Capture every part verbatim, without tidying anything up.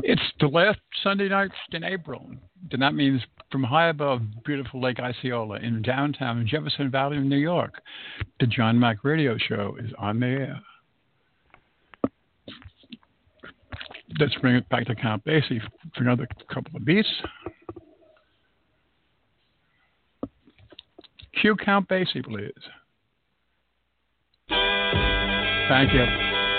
It's the last Sunday night in April, and that means from high above beautiful Lake Osceola in downtown Jefferson Valley, New York, the John Mack Radio Show is on the air. Let's bring it back to Count Basie for another couple of beats. Cue Count Basie, please. Thank you.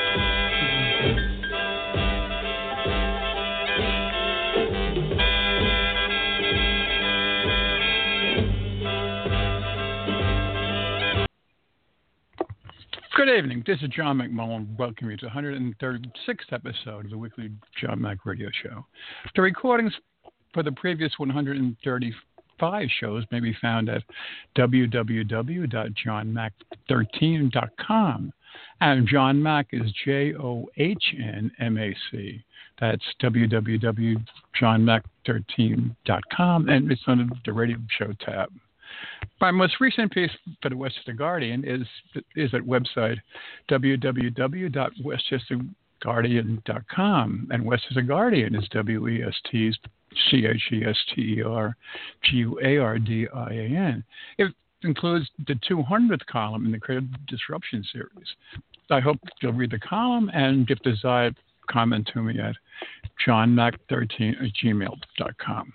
Good evening. This is John McMullen. Welcome you to the one hundred thirty-sixth episode of the weekly John Mack Radio Show. The recordings for the previous one hundred thirty-five shows may be found at w w w dot john mack thirteen dot com. And John Mack is J O H N M A C. That's w w w dot john mack thirteen dot com, and it's on the radio show tab. My most recent piece for the Westchester Guardian is is at website w w w dot westchester guardian dot com, and Westchester Guardian is W E S T C H E S T E R G U A R D I A N. It includes the two hundredth column in the Creative Disruption series. I hope you'll read the column, and if desired, comment to me at john mack thirteen at gmail dot com.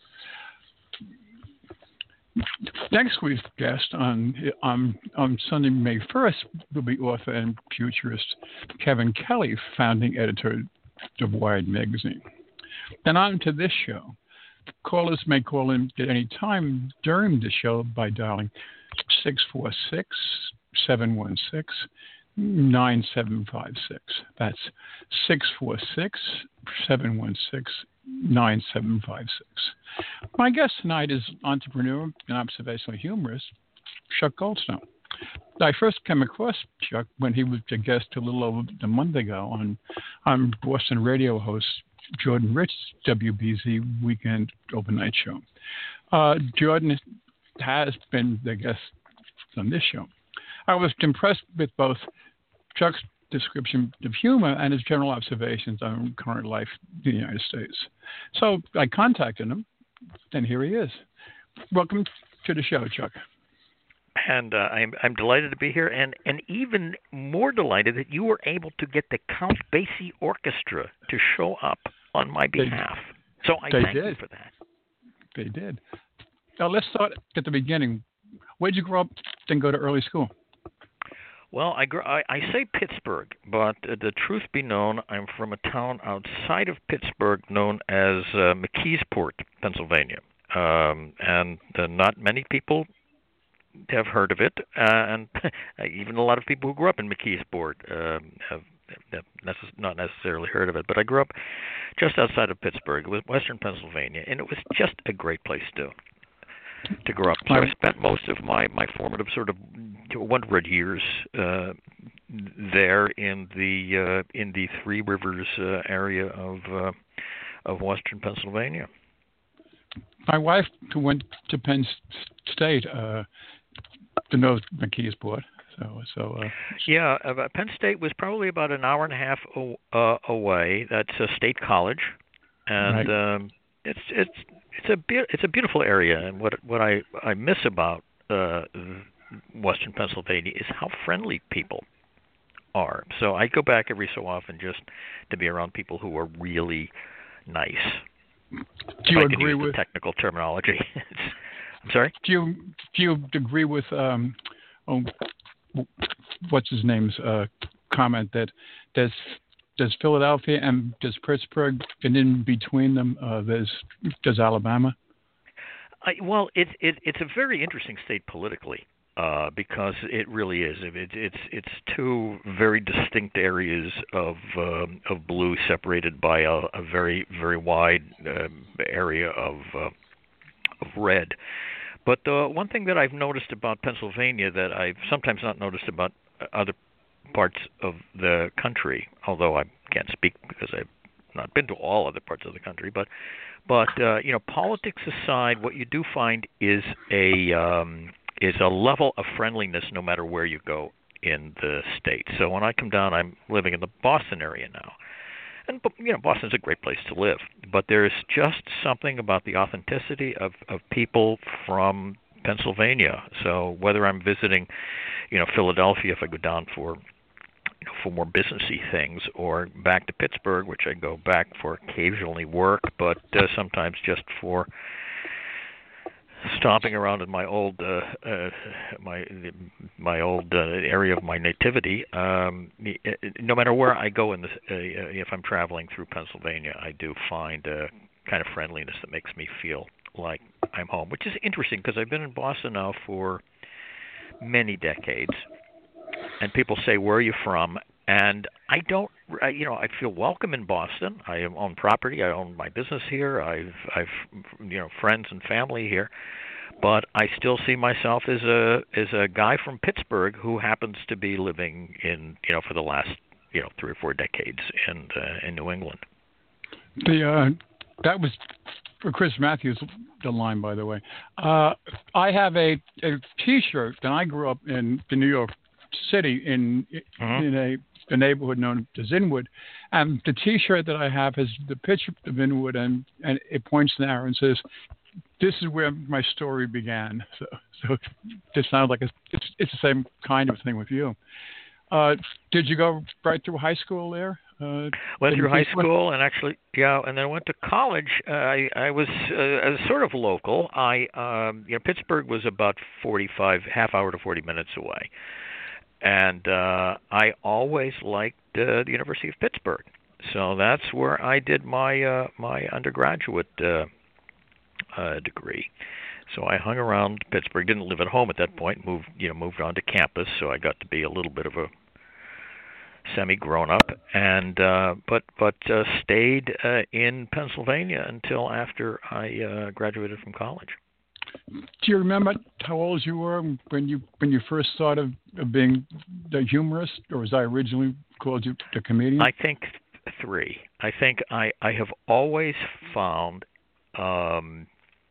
Next week's guest on, on on Sunday, May first, will be author and futurist Kevin Kelly, founding editor of Wired magazine. Then on to this show. Callers may call in at any time during the show by dialing six four six, seven one six, nine seven five six. That's six four six, seven one six, nine seven five six. My guest tonight is entrepreneur and observational humorist Chuck Goldstone. I first came across Chuck when he was a guest a little over a month ago on on Boston radio host Jordan Rich's W B Z Weekend Open Night Show. Uh, Jordan has been the guest on this show. I was impressed with both Chuck's description of humor and his general observations on current life in the United States. So I contacted him, and here he is. Welcome to the show, Chuck. And uh, I'm I'm delighted to be here, and, and even more delighted that you were able to get the Count Basie Orchestra to show up on my behalf. They, so I they thank did. you for that. They did. Now let's start at the beginning. Where'd you grow up and go to early school? Well, I, gr- I, I say Pittsburgh, but uh, the truth be known, I'm from a town outside of Pittsburgh known as uh, McKeesport, Pennsylvania. Um, and uh, not many people have heard of it, uh, and even a lot of people who grew up in McKeesport um, have, have necess- not necessarily heard of it. But I grew up just outside of Pittsburgh. It was western Pennsylvania, and it was just a great place to to grow up. So I spent most of my, my formative sort of one hundred years uh, there in the uh, in the Three Rivers uh, area of uh, of western Pennsylvania. My wife, who went to Penn State, uh, to know McKeesport. So, so uh, yeah, uh, Penn State was probably about an hour and a half o- uh, away. That's a state college, and right. um, it's it's it's a be- it's a beautiful area. And what what I I miss about uh, western Pennsylvania is how friendly people are. So I go back every so often just to be around people who are really nice. Do you I agree use with the technical terminology? I'm sorry. Do you do you agree with um, oh, what's his name's uh, comment that there's there's Philadelphia and there's Pittsburgh, and in between them uh, there's there's Alabama? I, well, it's it, it's a very interesting state politically uh, because it really is. It, it's it's two very distinct areas of um, of blue separated by a, a very very wide um, area of uh, of red. But the one thing that I've noticed about Pennsylvania that I've sometimes not noticed about other parts of the country, although I can't speak because I've not been to all other parts of the country, but but uh, you know, politics aside, what you do find is a um, is a level of friendliness no matter where you go in the state. So when I come down, I'm living in the Boston area now. and you know, Boston's a great place to live, but there's just something about the authenticity of of people from Pennsylvania. So whether I'm visiting, you know, Philadelphia, if I go down for you know, for more businessy things, or back to Pittsburgh, which I go back for occasionally work, but uh, sometimes just for stomping around in my old uh, uh, my my old uh, area of my nativity. Um, no matter where I go in this, uh, if I'm traveling through Pennsylvania, I do find a kind of friendliness that makes me feel like I'm home, which is interesting because I've been in Boston now for many decades, and people say, "Where are you from?" And I don't, I, you know, I feel welcome in Boston. I own property. I own my business here. I've, I've, you know, friends and family here. But I still see myself as a as a guy from Pittsburgh who happens to be living in, you know, for the last, you know, three or four decades in uh, in New England. The uh, that was for Chris Matthews, the line, by the way. Uh, I have a, a T-shirt, and I grew up in the New York City in mm-hmm. in a the neighborhood known as Inwood, and the T-shirt that I have has the picture of Inwood, and, and it points an arrow and says, "This is where my story began." So, so it just sounds like it's, it's it's the same kind of thing with you. Uh, did you go right through high school there? Uh, went through high school, and actually, yeah, and then I went to college. Uh, I I was uh, sort of local. I um, you know, Pittsburgh was about forty-five, half hour to forty minutes away. And uh, I always liked uh, the University of Pittsburgh, so that's where I did my uh, my undergraduate uh, uh, degree. So I hung around Pittsburgh. Didn't live at home at that point. Moved you know moved on to campus, so I got to be a little bit of a semi grown up, and uh, but but uh, stayed uh, in Pennsylvania until after I uh, graduated from college. Do you remember how old you were when you when you first thought of, of being the humorist, or as I originally called you, the comedian? I think three. I think I, I have always found um,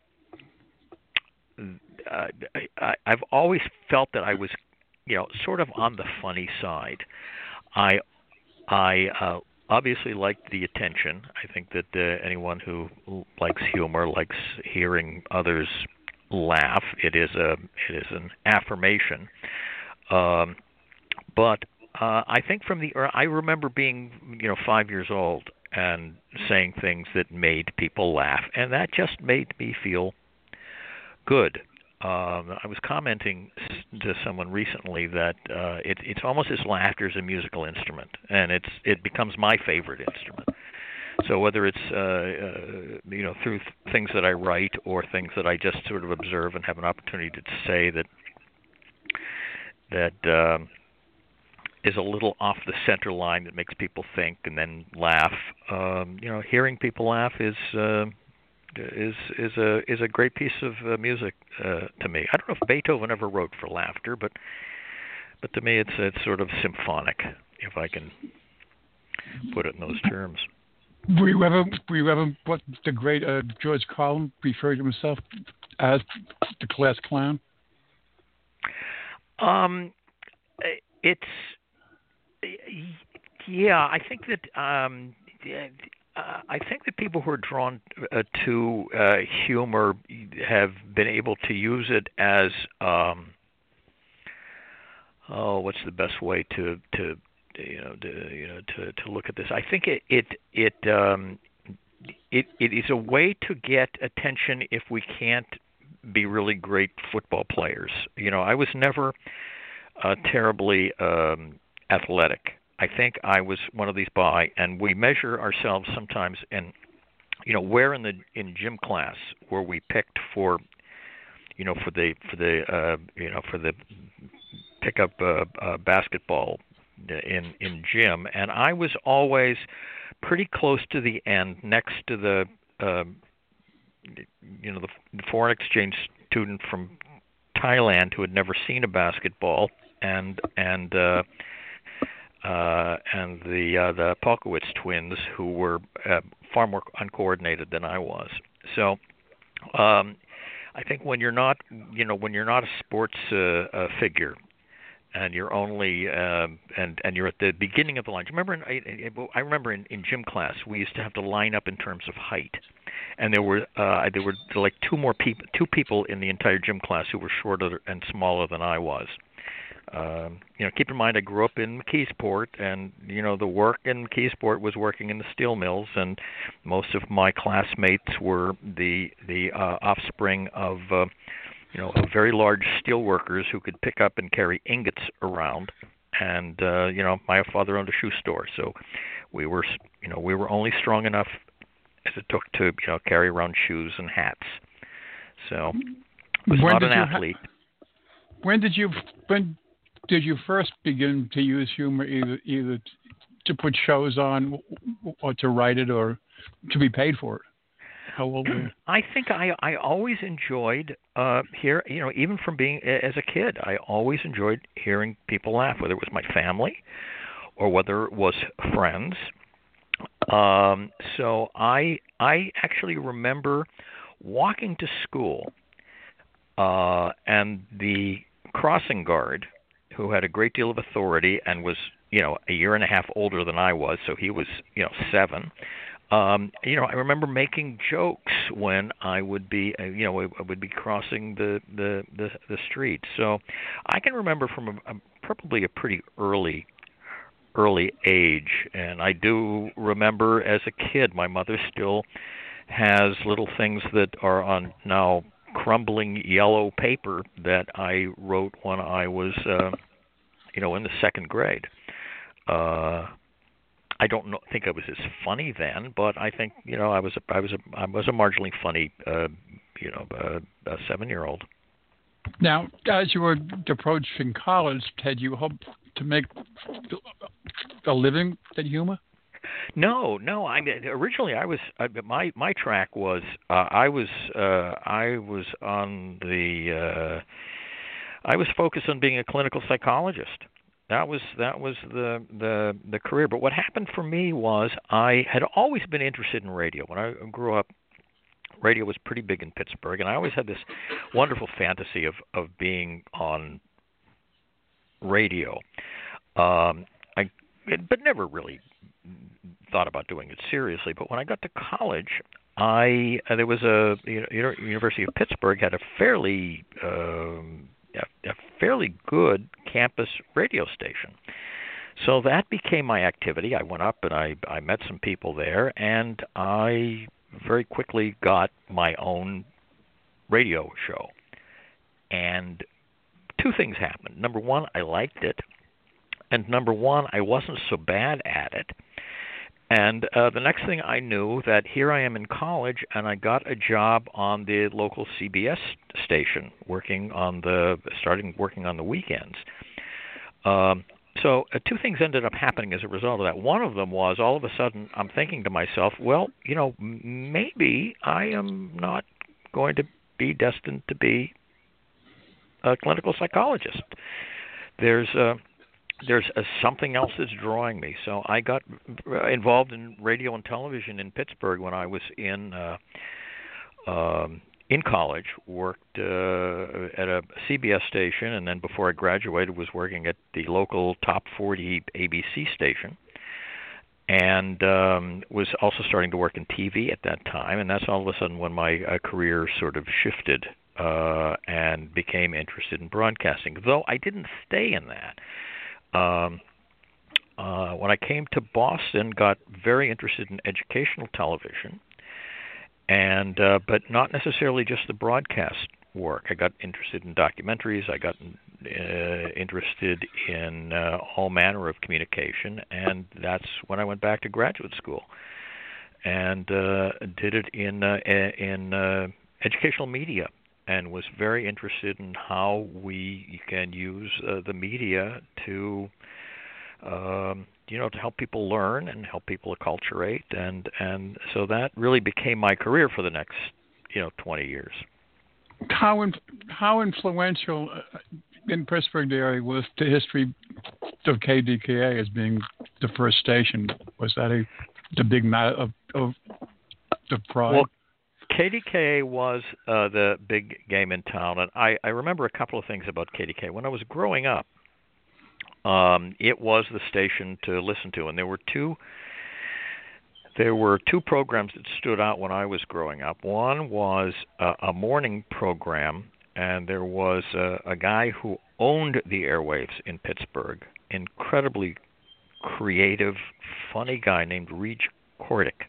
uh, I, I've always felt that I was, you know, sort of on the funny side. I I uh, obviously liked the attention. I think that uh, anyone who likes humor likes hearing others laugh. It is a it is an affirmation. Um, but uh, I think from the I remember being you know five years old and saying things that made people laugh, and that just made me feel good. Um, I was commenting to someone recently that uh, it, it's almost as laughter is a musical instrument, and it's it becomes my favorite instrument. So whether it's uh, uh, you know through th- things that I write or things that I just sort of observe and have an opportunity to say that that um, is a little off the center line that makes people think and then laugh. Um, you know, hearing people laugh is uh, is is a is a great piece of uh, music uh, to me. I don't know if Beethoven ever wrote for laughter, but but to me it's it's sort of symphonic, if I can put it in those terms. Were you ever, were you ever what the great uh, George Carlin referred to himself as the class clown? Um, it's yeah. I think that um, uh, I think that people who are drawn uh, to uh, humor have been able to use it as um, oh, what's the best way to to you know to you know to, to look at this? I think it it it um, it it is a way to get attention if we can't be really great football players. You know, I was never uh, terribly um, athletic. I think I was one of these by, and we measure ourselves sometimes in, you know, where in the in gym class were we picked for, you know, for the for the uh, you know for the pickup uh, uh, basketball in in gym, and I was always pretty close to the end, next to the uh, you know the, the foreign exchange student from Thailand who had never seen a basketball, and and uh, uh, and the uh, the Polkowitz twins who were uh, far more uncoordinated than I was. So um, I think when you're not you know when you're not a sports uh, uh, figure, and you're only uh, and and you're at the beginning of the line. Do you remember? In, I, I remember in, in gym class we used to have to line up in terms of height, and there were uh, there were like two more people, two people in the entire gym class who were shorter and smaller than I was. Um, you know, keep in mind I grew up in McKeesport, and you know the work in McKeesport was working in the steel mills, and most of my classmates were the the uh, offspring of uh, you know of very large steel workers who could pick up and carry ingots around. And uh, you know, my father owned a shoe store, so we were you know we were only strong enough as it took to you know carry around shoes and hats. So I was when not did an you athlete. Ha- when did you when did you first begin to use humor, either either to put shows on, or to write it, or to be paid for it? How old were you? I think I I always enjoyed uh hear you know even from being as a kid I always enjoyed hearing people laugh, whether it was my family or whether it was friends. Um, so I I actually remember walking to school, uh, and the crossing guard, who had a great deal of authority and was, you know, a year and a half older than I was, so he was, you know, seven. Um, you know, I remember making jokes when I would be, uh, you know, I would be crossing the the the, the street. So I can remember from a, a, probably a pretty early early age, and I do remember as a kid, my mother still has little things that are on now crumbling yellow paper that I wrote when I was, uh, you know, in the second grade. Uh, I don't know, think I was as funny then, but I think you know I was a, I was a, I was a marginally funny, uh, you know, uh, a seven-year-old. Now, as you were approaching college, had you hoped to make a living at humor? No, no. I mean, originally I was uh, my my track was uh, I was uh, I was on the uh, I was focused on being a clinical psychologist. That was that was the the the career. But what happened for me was I had always been interested in radio. When I grew up, radio was pretty big in Pittsburgh, and I always had this wonderful fantasy of of being on radio. Um, I but never really thought about doing it seriously. But when I got to college, I uh, there was a you know, University of Pittsburgh had a fairly um, a, a fairly good campus radio station. So that became my activity. I went up and I I met some people there, and I very quickly got my own radio show. And two things happened. Number one, I liked it. And number one, I wasn't so bad at it. And uh, the next thing I knew, that here I am in college, and I got a job on the local C B S station, working on the starting working on the weekends. Um, so uh, two things ended up happening as a result of that. One of them was all of a sudden I'm thinking to myself, well, you know, m- maybe I am not going to be destined to be a clinical psychologist. There's uh, there's uh, something else that's drawing me. So I got involved in radio and television in Pittsburgh when I was in uh, um, in college. Worked uh, at a C B S station, and then before I graduated, was working at the local top forty A B C station, and um, was also starting to work in T V at that time. And that's all of a sudden when my uh, career sort of shifted uh, and became interested in broadcasting. Though I didn't stay in that. Um, uh, when I came to Boston, got very interested in educational television, and uh, but not necessarily just the broadcast work. I got interested in documentaries. I got uh, interested in uh, all manner of communication, and that's when I went back to graduate school and uh, did it in uh, in uh, educational media. And was very interested in how we can use uh, the media to, um, you know, to help people learn and help people acculturate, and and so that really became my career for the next, you know, twenty years. How in, how influential in Pittsburgh area was the history of K D K A as being the first station? Was that a the big matter of, of the pride? Well, K D K A was uh, the big game in town, and I, I remember a couple of things about K D K A. When I was growing up, um, it was the station to listen to, and there were two. There were two programs that stood out when I was growing up. One was a, a morning program, and there was a, a guy who owned the airwaves in Pittsburgh, incredibly creative, funny guy named Reg Cordick,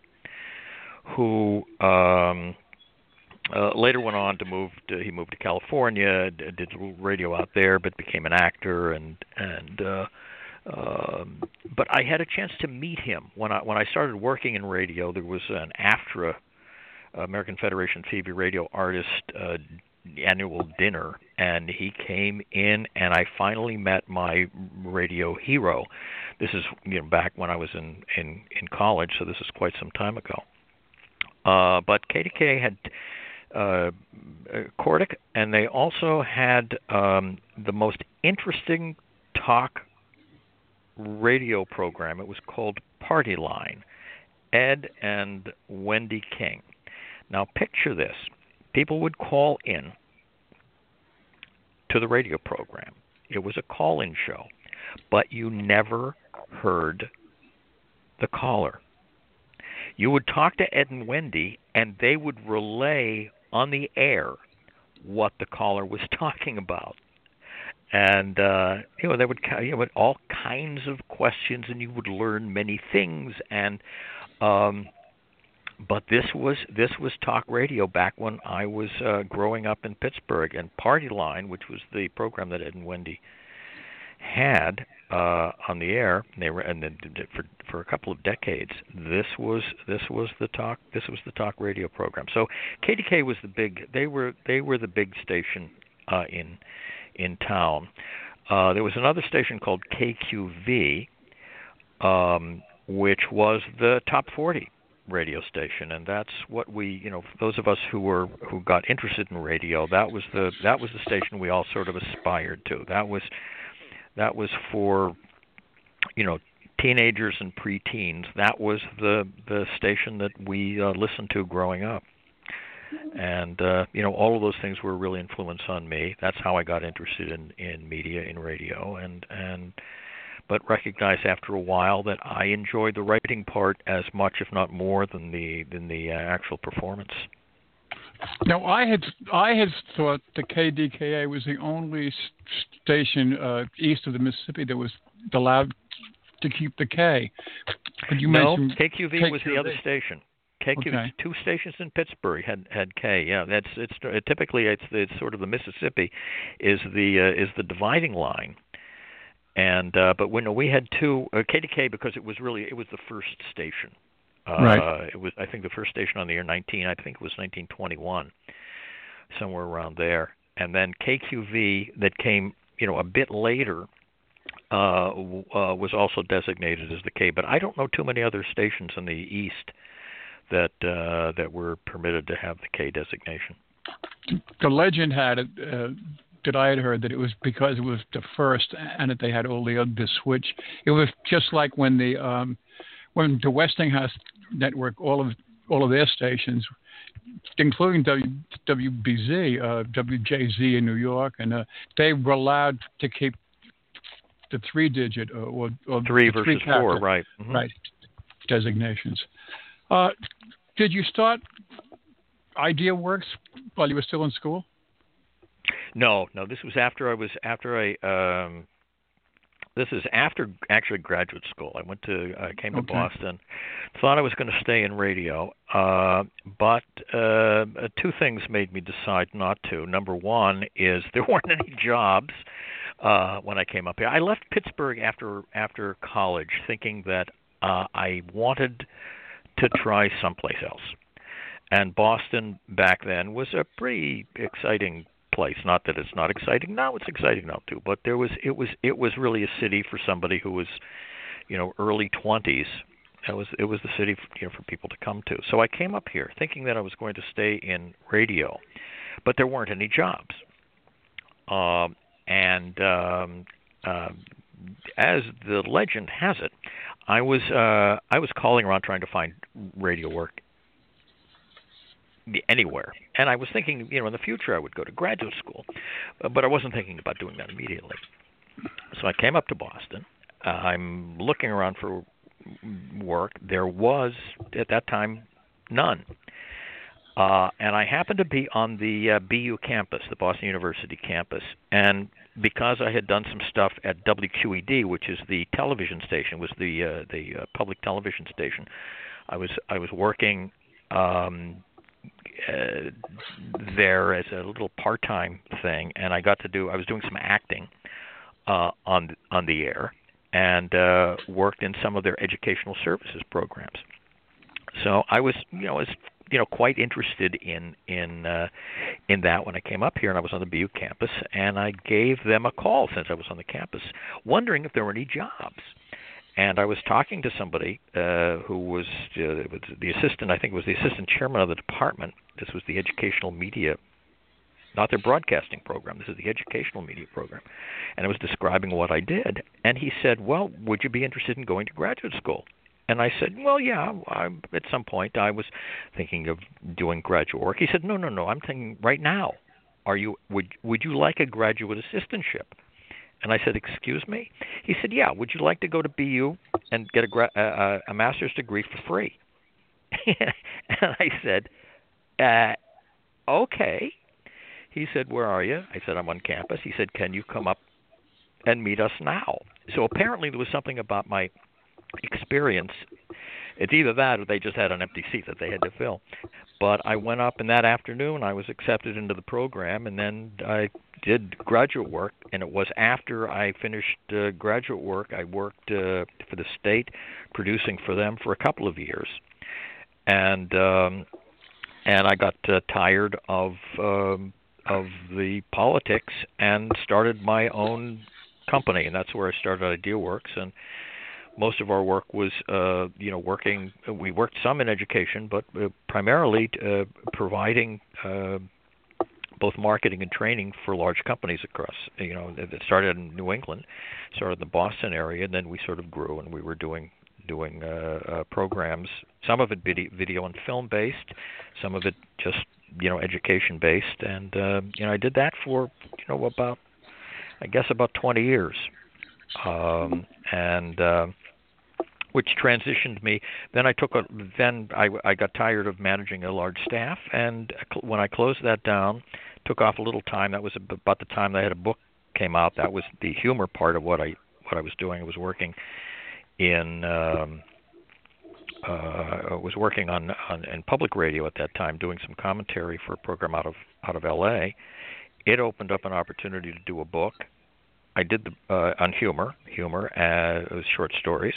who um, uh, later went on to move. To, he moved to California, did radio out there, but became an actor and and. Uh, Um, but I had a chance to meet him when I when I started working in radio. There was an AFTRA, American Federation of T V Radio Artists uh, annual dinner, and he came in, and I finally met my radio hero. This is you know back when I was in in, in college, so this is quite some time ago. Uh, but K D K had uh, Cordick, and they also had um, the most interesting talk radio program. It was called Party Line, Ed and Wendy King. Now picture this. People would call in to the radio program. It was a call-in show, but you never heard the caller. You would talk to Ed and Wendy, and they would relay on the air what the caller was talking about. And uh, you know, they would you know all kinds of questions, and you would learn many things. And um, but this was this was talk radio back when I was uh, growing up in Pittsburgh. And Party Line, which was the program that Ed and Wendy had uh, on the air, and they were and then for for a couple of decades. This was this was the talk this was the talk radio program. So K D K was the big. They were they were the big station uh, in. in town. Uh, there was another station called K Q V, um, which was the top forty radio station, and that's what we, you know, those of us who were who got interested in radio, that was the that was the station we all sort of aspired to. That was that was for, you know, teenagers and preteens. That was the the station that we uh, listened to growing up. And, uh, you know, all of those things were a real influence on me. That's how I got interested in, in media, in radio, and, and but recognized after a while that I enjoyed the writing part as much, if not more, than the than the uh, actual performance. Now, I had I had thought the K D K A was the only station uh, east of the Mississippi that was allowed to keep the K. But you no, mentioned K Q V K Q V was the other station. K Q V, okay. Two stations in Pittsburgh had had K. Yeah, that's it's it, typically it's it's sort of the Mississippi is the uh, is the dividing line, and uh, but when we had two uh, K D K because it was really it was the first station. Uh, right. It was I think the first station on the air nineteen I think it was nineteen twenty-one, somewhere around there, and then K Q V that came you know a bit later. Uh, uh, was also designated as the K, but I don't know too many other stations in the East that uh, that were permitted to have the K designation. The legend had it uh, that I had heard that it was because it was the first, and that they had all the other switch. It was just like when the um, when the Westinghouse network, all of all of their stations, including w, W B Z, uh, W J Z in New York, and uh, they were allowed to keep the three-digit uh, or, or three versus three four, right? Mm-hmm. Right designations. Uh, did you start Idea Works while you were still in school? No, no. This was after I was after I. Um, this is after actually graduate school. I went to I came to okay. Boston. Thought I was going to stay in radio, uh, but uh, two things made me decide not to. Number one is there weren't any jobs uh, when I came up here. I left Pittsburgh after after college, thinking that uh, I wanted to try someplace else. And Boston back then was a pretty exciting place. Not that it's not exciting now; it's exciting now too. But there was it was it was really a city for somebody who was, you know, early twenties. It was it was the city for, you know, for people to come to. So I came up here thinking that I was going to stay in radio, but there weren't any jobs. Um, and um, uh, as the legend has it, I was uh, I was calling around trying to find radio work anywhere, and I was thinking, you know, in the future I would go to graduate school, uh, but I wasn't thinking about doing that immediately. So I came up to Boston. Uh, I'm looking around for work. There was, at that time, none. Uh, and I happened to be on the uh, B U campus, the Boston University campus. And because I had done some stuff at W Q E D, which is the television station, was the uh, the uh, public television station, I was I was working um, uh, there as a little part-time thing, and I got to do. I was doing some acting uh, on on the air, and uh, worked in some of their educational services programs. So I was, you know, was you know quite interested in in uh, in that when I came up here, and I was on the B U campus, and I gave them a call since I was on the campus, wondering if there were any jobs. And I was talking to somebody uh, who was, uh, was the assistant, I think it was the assistant chairman of the department. This was the educational media, not their broadcasting program. This is the educational media program. And I was describing what I did. And he said, well, would you be interested in going to graduate school? And I said, well, yeah, I, at some point I was thinking of doing graduate work. He said, no, no, no, I'm thinking right now. Are you would would you like a graduate assistantship? And I said, excuse me? He said, yeah, would you like to go to B U and get a, gra- uh, a master's degree for free? And I said, uh, okay. He said, where are you? I said, I'm on campus. He said, can you come up and meet us now? So apparently there was something about my experience. It's either that or they just had an empty seat that they had to fill. But I went up, and that afternoon I was accepted into the program, and then I did graduate work. And it was after I finished uh, graduate work, I worked uh, for the state, producing for them for a couple of years. And um, and I got uh, tired of um, of the politics and started my own company, and that's where I started IdeaWorks. And most of our work was, uh, you know, working. We worked some in education, but uh, primarily uh, providing uh, both marketing and training for large companies across. You know, it started in New England, started in the Boston area, and then we sort of grew, and we were doing doing uh, uh, programs. Some of it video, video and film based, some of it just you know education based, and uh, you know I did that for you know about I guess about twenty years, um, and. Uh, which transitioned me. Then I took a. Then I, I got tired of managing a large staff, and when I closed that down, took off a little time. That was about the time that I had a book came out. That was the humor part of what I what I was doing. I was working in. Um, uh, I was working on, on in public radio at that time, doing some commentary for a program out of out of L A. It opened up an opportunity to do a book. I did the uh, on humor, humor, uh, it was short stories.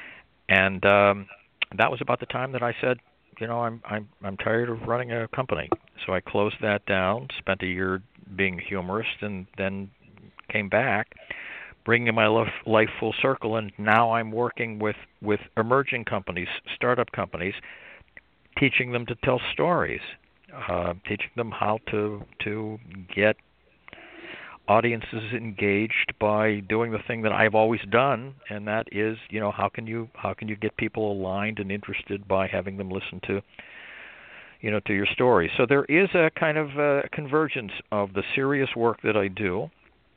And um, that was about the time that I said, you know, I'm I'm I'm tired of running a company. So I closed that down, spent a year being a humorist, and then came back, bringing my life full circle. And now I'm working with, with emerging companies, startup companies, teaching them to tell stories, uh, teaching them how to to get audiences engaged by doing the thing that I've always done, and that is, you know, how can you how can you get people aligned and interested by having them listen to, you know, to your story. So there is a kind of uh, convergence of the serious work that I do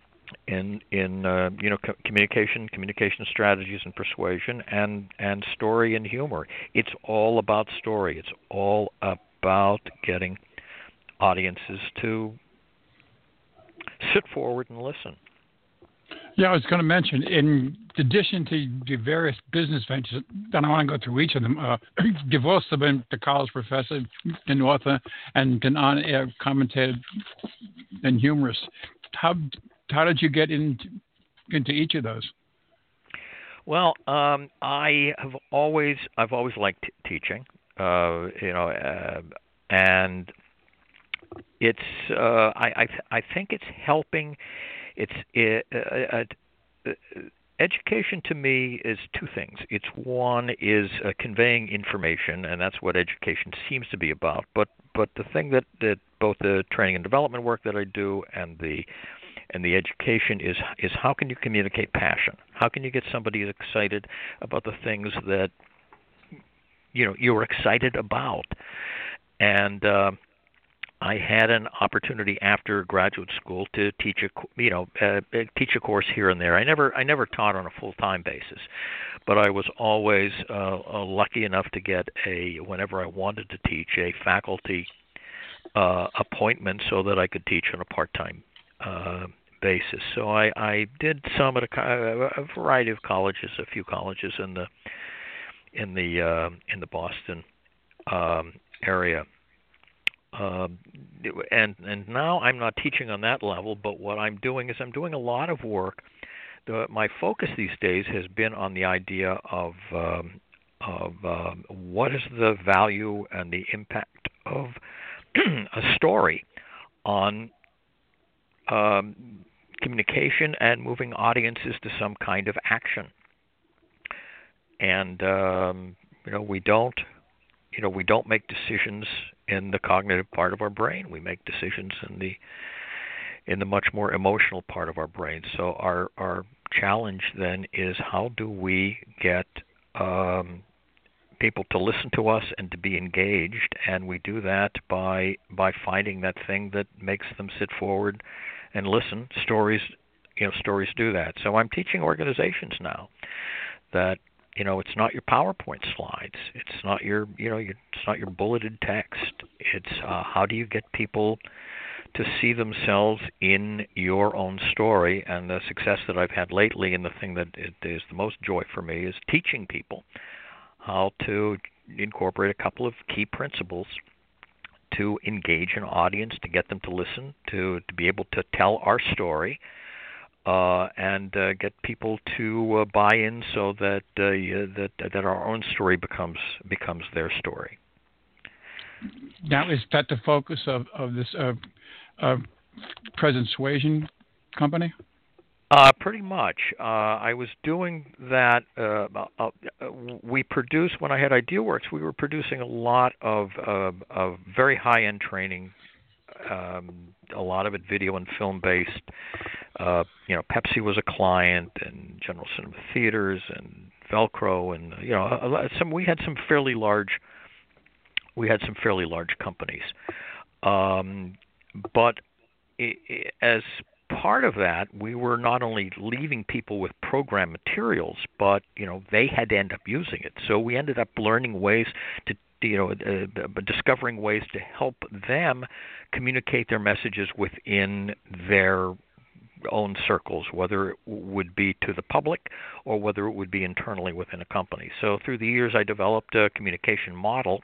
in in uh, you know co- communication, communication strategies and persuasion, and and story and humor. It's all about story. It's all about getting audiences to sit forward and listen. Yeah, I was going to mention, in addition to the various business ventures, and I want to go through each of them, uh, you've also been the college professor, an author, and an on-air commentator and humorist. How how did you get into, into each of those? Well, um, I have always I've always liked t- teaching, uh, you know, uh, and it's uh, I, I I think it's helping. It's it, uh, uh, education to me is two things. It's one is uh, conveying information, and that's what education seems to be about. But but the thing that, that both the training and development work that I do and the and the education is is how can you communicate passion? How can you get somebody excited about the things that you know you're excited about? And uh, I had an opportunity after graduate school to teach a you know uh, teach a course here and there. I never I never taught on a full time basis, but I was always uh, uh, lucky enough to get a whenever I wanted to teach a faculty uh, appointment so that I could teach on a part time uh, basis. So I, I did some at a, a variety of colleges, a few colleges in the in the uh, in the Boston um, area. Um, and and now I'm not teaching on that level, but what I'm doing is I'm doing a lot of work. The, my focus these days has been on the idea of um, of um, what is the value and the impact of a story on um, communication and moving audiences to some kind of action. And um, you know, we don't. You know, we don't make decisions in the cognitive part of our brain. We make decisions in the in the much more emotional part of our brain. So our our challenge then is how do we get um, people to listen to us and to be engaged? And we do that by by finding that thing that makes them sit forward and listen. Stories, you know, stories do that. So I'm teaching organizations now that, you know, it's not your PowerPoint slides. It's not your, you know, your, it's not your bulleted text. It's uh, how do you get people to see themselves in your own story? And the success that I've had lately, and the thing that it is the most joy for me, is teaching people how to incorporate a couple of key principles to engage an audience, to get them to listen, to, to be able to tell our story. Uh, and uh, get people to uh, buy in, so that uh, yeah, that that our own story becomes becomes their story. Now, is that the focus of of this uh, uh, Present Suasion company? Uh, pretty much. Uh, I was doing that. Uh, uh, we produced when I had IdeaWorks. We were producing a lot of uh, of very high end training. Um, a lot of it video and film based. Uh, you know, Pepsi was a client, and General Cinema Theaters, and Velcro, and you know, some. We had some fairly large. We had some fairly large companies, um, but it, it, as part of that, we were not only leaving people with program materials, but you know, they had to end up using it. So we ended up learning ways to. You know, uh, discovering ways to help them communicate their messages within their own circles, whether it would be to the public or whether it would be internally within a company. So through the years, I developed a communication model,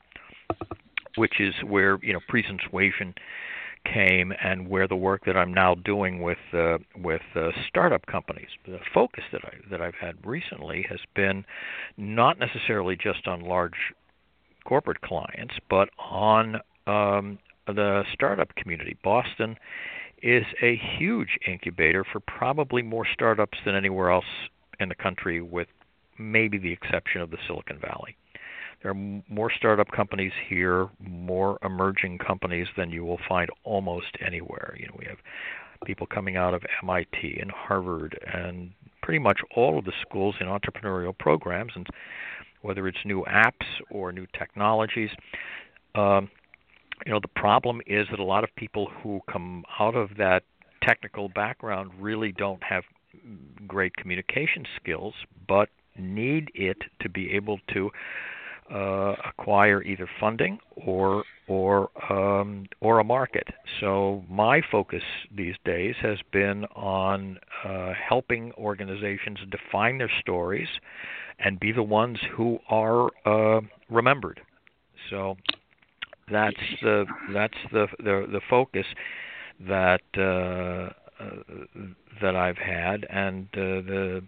which is where, you know, Present Suasion came, and where the work that I'm now doing with uh, with uh, startup companies. The focus that I that I've had recently has been not necessarily just on large corporate clients, but on um, the startup community. Boston is a huge incubator for probably more startups than anywhere else in the country, with maybe the exception of the Silicon Valley. There are more startup companies here, more emerging companies than you will find almost anywhere. You know, we have people coming out of M I T and Harvard and pretty much all of the schools in entrepreneurial programs, and whether it's new apps or new technologies. Um, you know, the problem is that a lot of people who come out of that technical background really don't have great communication skills, but need it to be able to uh, acquire either funding or or um, or a market. So my focus these days has been on uh, helping organizations define their stories and be the ones who are uh, remembered. So that's the that's the the, the focus that uh, uh, that I've had, and uh, the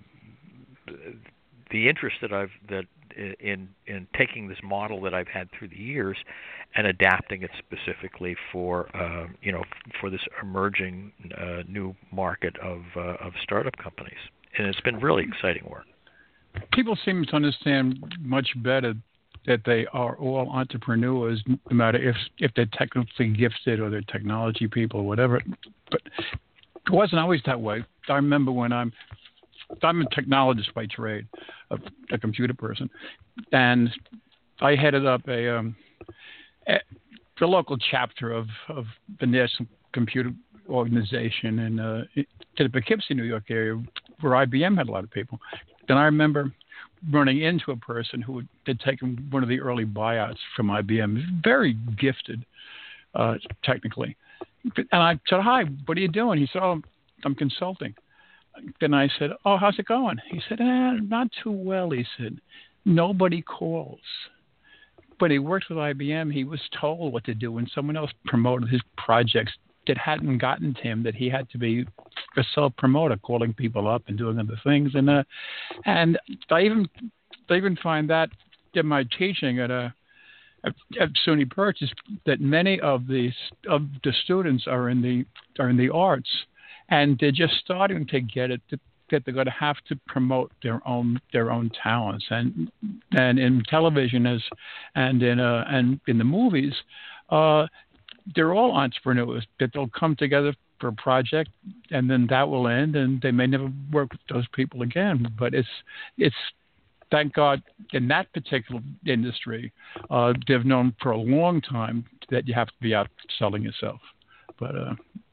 the interest that I've that in in taking this model that I've had through the years and adapting it specifically for uh, you know for this emerging uh, new market of uh, of startup companies, and it's been really exciting work. People seem to understand much better that they are all entrepreneurs, no matter if if they're technically gifted or they're technology people or whatever. But it wasn't always that way. I remember when I'm I'm a technologist by trade, a, a computer person, and I headed up a, um, a the local chapter of, of the National Computer Organization in, uh, in the Poughkeepsie, New York area, where I B M had a lot of people. Then I remember running into a person who had taken one of the early buyouts from I B M, very gifted uh, technically. And I said, "Hi, what are you doing?" He said, "Oh, I'm consulting." Then I said, "Oh, how's it going?" He said, eh, "Not too well." He said, "Nobody calls." When he worked with I B M, he was told what to do when someone else promoted his projects that hadn't gotten to him, that he had to be a self-promoter, calling people up and doing other things. And uh, and I even I even find that in my teaching at a at, at SUNY Purchase, that many of the of the students are in the are in the arts, and they're just starting to get it to, that they're going to have to promote their own their own talents, and and in television as and in uh, and in the movies. Uh, They're all entrepreneurs that they'll come together for a project, and then that will end, and they may never work with those people again. But it's it's thank God in that particular industry, uh, they've known for a long time that you have to be out selling yourself. But uh,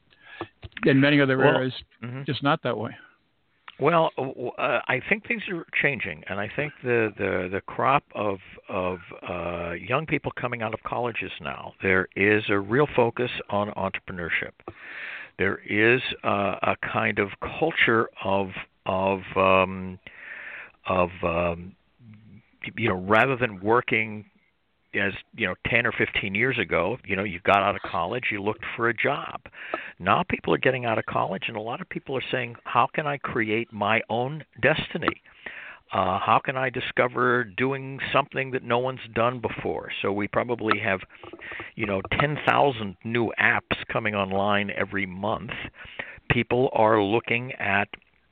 in many other well, areas, mm-hmm. it's not that way. Well, uh, I think things are changing, and I think the the, the crop of of uh, young people coming out of colleges now, there is a real focus on entrepreneurship. There is uh, a kind of culture of of um, of um, you know, rather than working as, you know, ten or fifteen years ago, you know, you got out of college, you looked for a job. Now people are getting out of college, and a lot of people are saying, how can I create my own destiny? Uh, how can I discover doing something that no one's done before? So we probably have, you know, ten thousand new apps coming online every month. People are looking at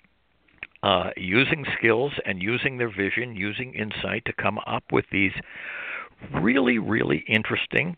uh, using skills and using their vision, using insight to come up with these really, really interesting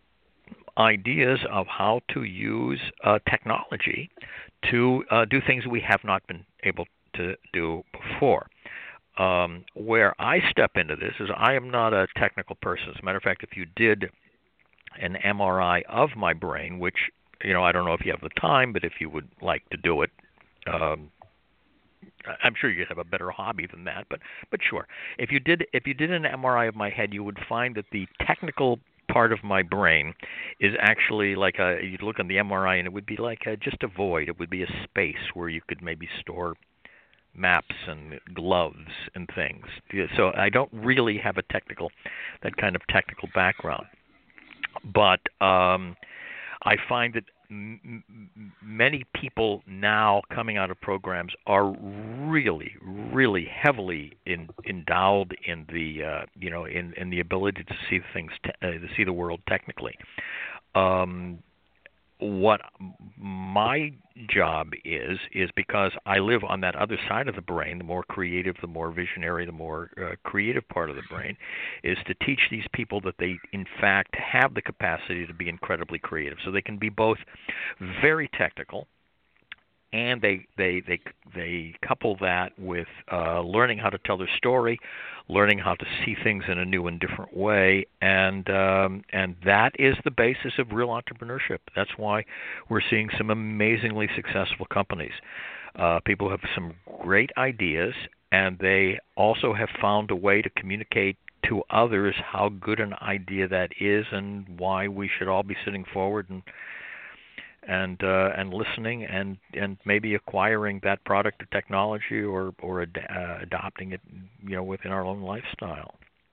ideas of how to use uh, technology to uh, do things we have not been able to do before. Um, where I step into this is I am not a technical person. As a matter of fact, if you did an M R I of my brain, which, you know, I don't know if you have the time, but if you would like to do it, um, I'm sure you'd have a better hobby than that, but but sure. If you did if you did an M R I of my head, you would find that the technical part of my brain is actually like a, you'd look on the M R I and it would be like a, just a void. It would be a space where you could maybe store maps and gloves and things. So I don't really have a technical, that kind of technical background. But um, I find that m- many people now coming out of programs are really, really heavily in, endowed in the, uh, you know, in, in the ability to see things, te- uh, to see the world technically. Um, what my job is, is because I live on that other side of the brain, the more creative, the more visionary, the more uh, creative part of the brain, is to teach these people that they, in fact, have the capacity to be incredibly creative. So they can be both very technical, and they they they they couple that with uh, learning how to tell their story, learning how to see things in a new and different way, and um, and that is the basis of real entrepreneurship. That's why we're seeing some amazingly successful companies. Uh, people have some great ideas, and they also have found a way to communicate to others how good an idea that is, and why we should all be sitting forward and and uh, and listening and, and maybe acquiring that product or technology, or or ad- uh, adopting it, you know, within our own lifestyle.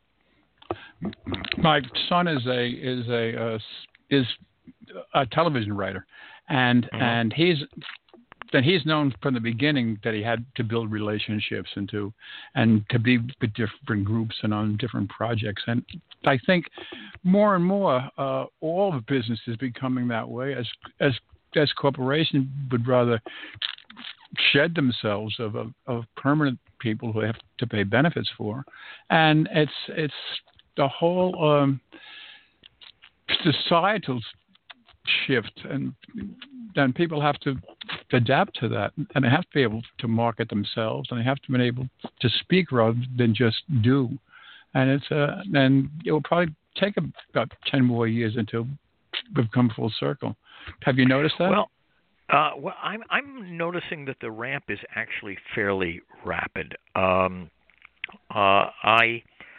My son is a is a uh, is a television writer, and mm-hmm. and he's and he's known from the beginning that he had to build relationships and to and to be with different groups and on different projects. And I think more and more uh, all the business is becoming that way, as as as corporations would rather shed themselves of, of of permanent people who have to pay benefits for, and it's it's the whole um, societal shift, and then people have to adapt to that, and they have to be able to market themselves, and they have to be able to speak rather than just do. And it's uh, and it will probably take about ten more years until we've come full circle. Have you noticed that? Well, uh, well, I'm I'm noticing that the ramp is actually fairly rapid. Um, uh, I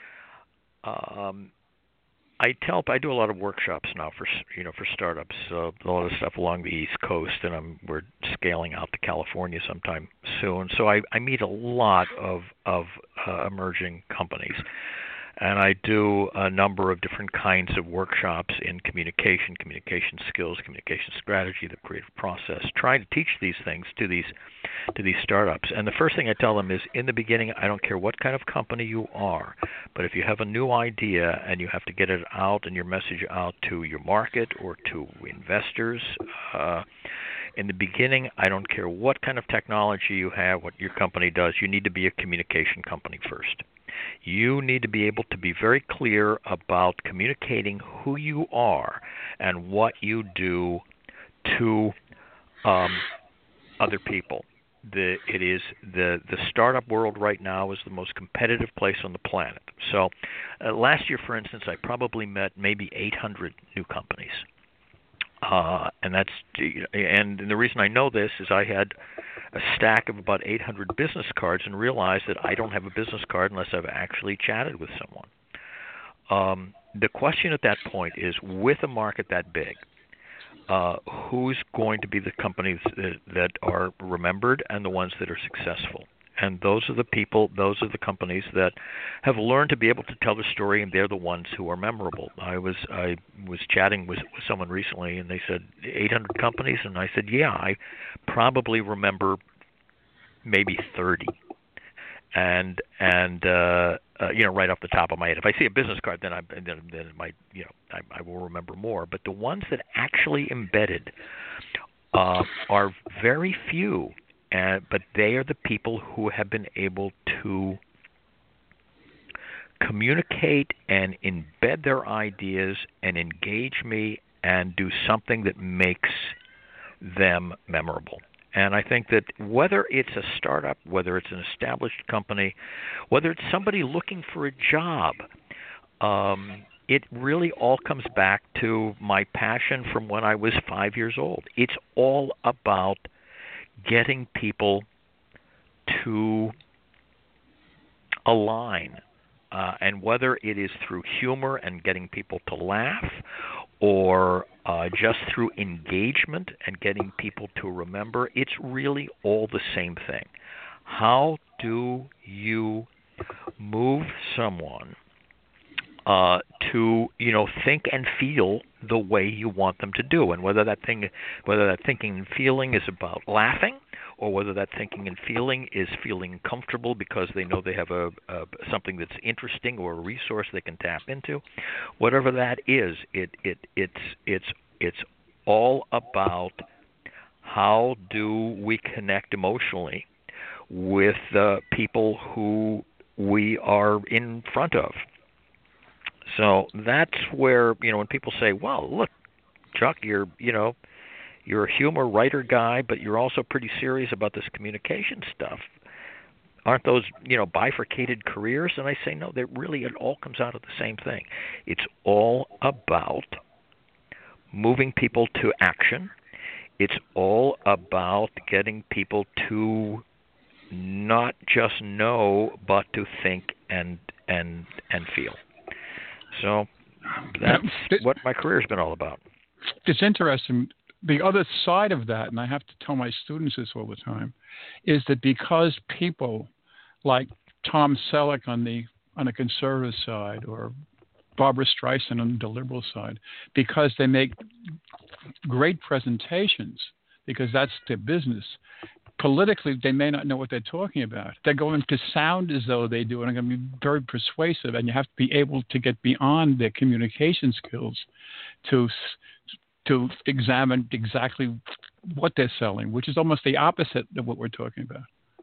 um, I tell I do a lot of workshops now for you know for startups, uh, a lot of stuff along the East Coast, and I'm we're scaling out to California sometime soon. So I, I meet a lot of of uh, emerging companies, and I do a number of different kinds of workshops in communication, communication skills, communication strategy, the creative process, trying to teach these things to these to these startups. And the first thing I tell them is, in the beginning, I don't care what kind of company you are, but if you have a new idea and you have to get it out and your message out to your market or to investors, uh, in the beginning, I don't care what kind of technology you have, what your company does, you need to be a communication company first. You need to be able to be very clear about communicating who you are and what you do to um, other people. The, it is the the startup world right now is the most competitive place on the planet. So uh, last year, for instance, I probably met maybe eight hundred new companies, uh, and that's and the reason I know this is I had a stack of about eight hundred business cards and realized that I don't have a business card unless I've actually chatted with someone. Um, the question at that point is, with a market that big, Uh, who's going to be the companies that, that are remembered and the ones that are successful? And those are the people, those are the companies that have learned to be able to tell the story, and they're the ones who are memorable. I was I was chatting with, with someone recently, and they said eight hundred companies, and I said, yeah, I probably remember maybe thirty. And and uh, uh, you know, right off the top of my head, if I see a business card, then I then, then it might you know I, I will remember more. But the ones that actually embedded uh, are very few, uh, but they are the people who have been able to communicate and embed their ideas and engage me and do something that makes them memorable. And I think that whether it's a startup, whether it's an established company, whether it's somebody looking for a job, um, it really all comes back to my passion from when I was five years old. It's all about getting people to align, uh, and whether it is through humor and getting people to laugh, or uh, just through engagement and getting people to remember, it's really all the same thing. How do you move someone uh, to, you know, think and feel the way you want them to do? And whether that thing, whether that thinking and feeling is about laughing, or whether that thinking and feeling is feeling comfortable because they know they have a, a something that's interesting or a resource they can tap into, whatever that is, it it it's it's it's all about how do we connect emotionally with uh, people who we are in front of. So that's where, you know, when people say, "Well, look, Chuck, you're you know." You're a humor writer guy, but you're also pretty serious about this communication stuff. Aren't those, you know, bifurcated careers?" And I say, no, they really, it all comes out of the same thing. It's all about moving people to action. It's all about getting people to not just know, but to think and and and feel. So that's what my career's been all about. It's interesting. The other side of that, and I have to tell my students this all the time, is that because people like Tom Selleck on the on the conservative side, or Barbara Streisand on the liberal side, because they make great presentations, because that's their business, politically they may not know what they're talking about. They're going to sound as though they do, and are going to be very persuasive, and you have to be able to get beyond their communication skills to to examine exactly what they're selling, which is almost the opposite of what we're talking about.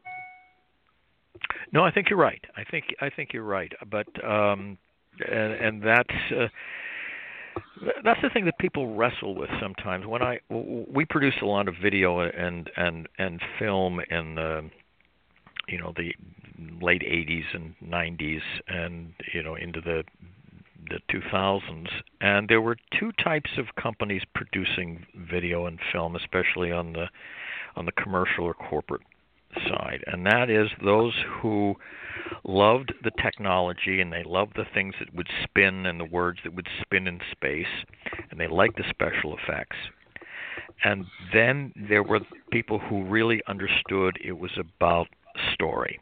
No, I think you're right. I think I think you're right. But um, and, and that's uh, that's the thing that people wrestle with sometimes. When I we produce a lot of video and and and film in the you know the late eighties and nineties, and you know into the the two thousands, and there were two types of companies producing video and film, especially on the on the commercial or corporate side, and that is those who loved the technology and they loved the things that would spin and the words that would spin in space, and they liked the special effects. And then there were people who really understood it was about story.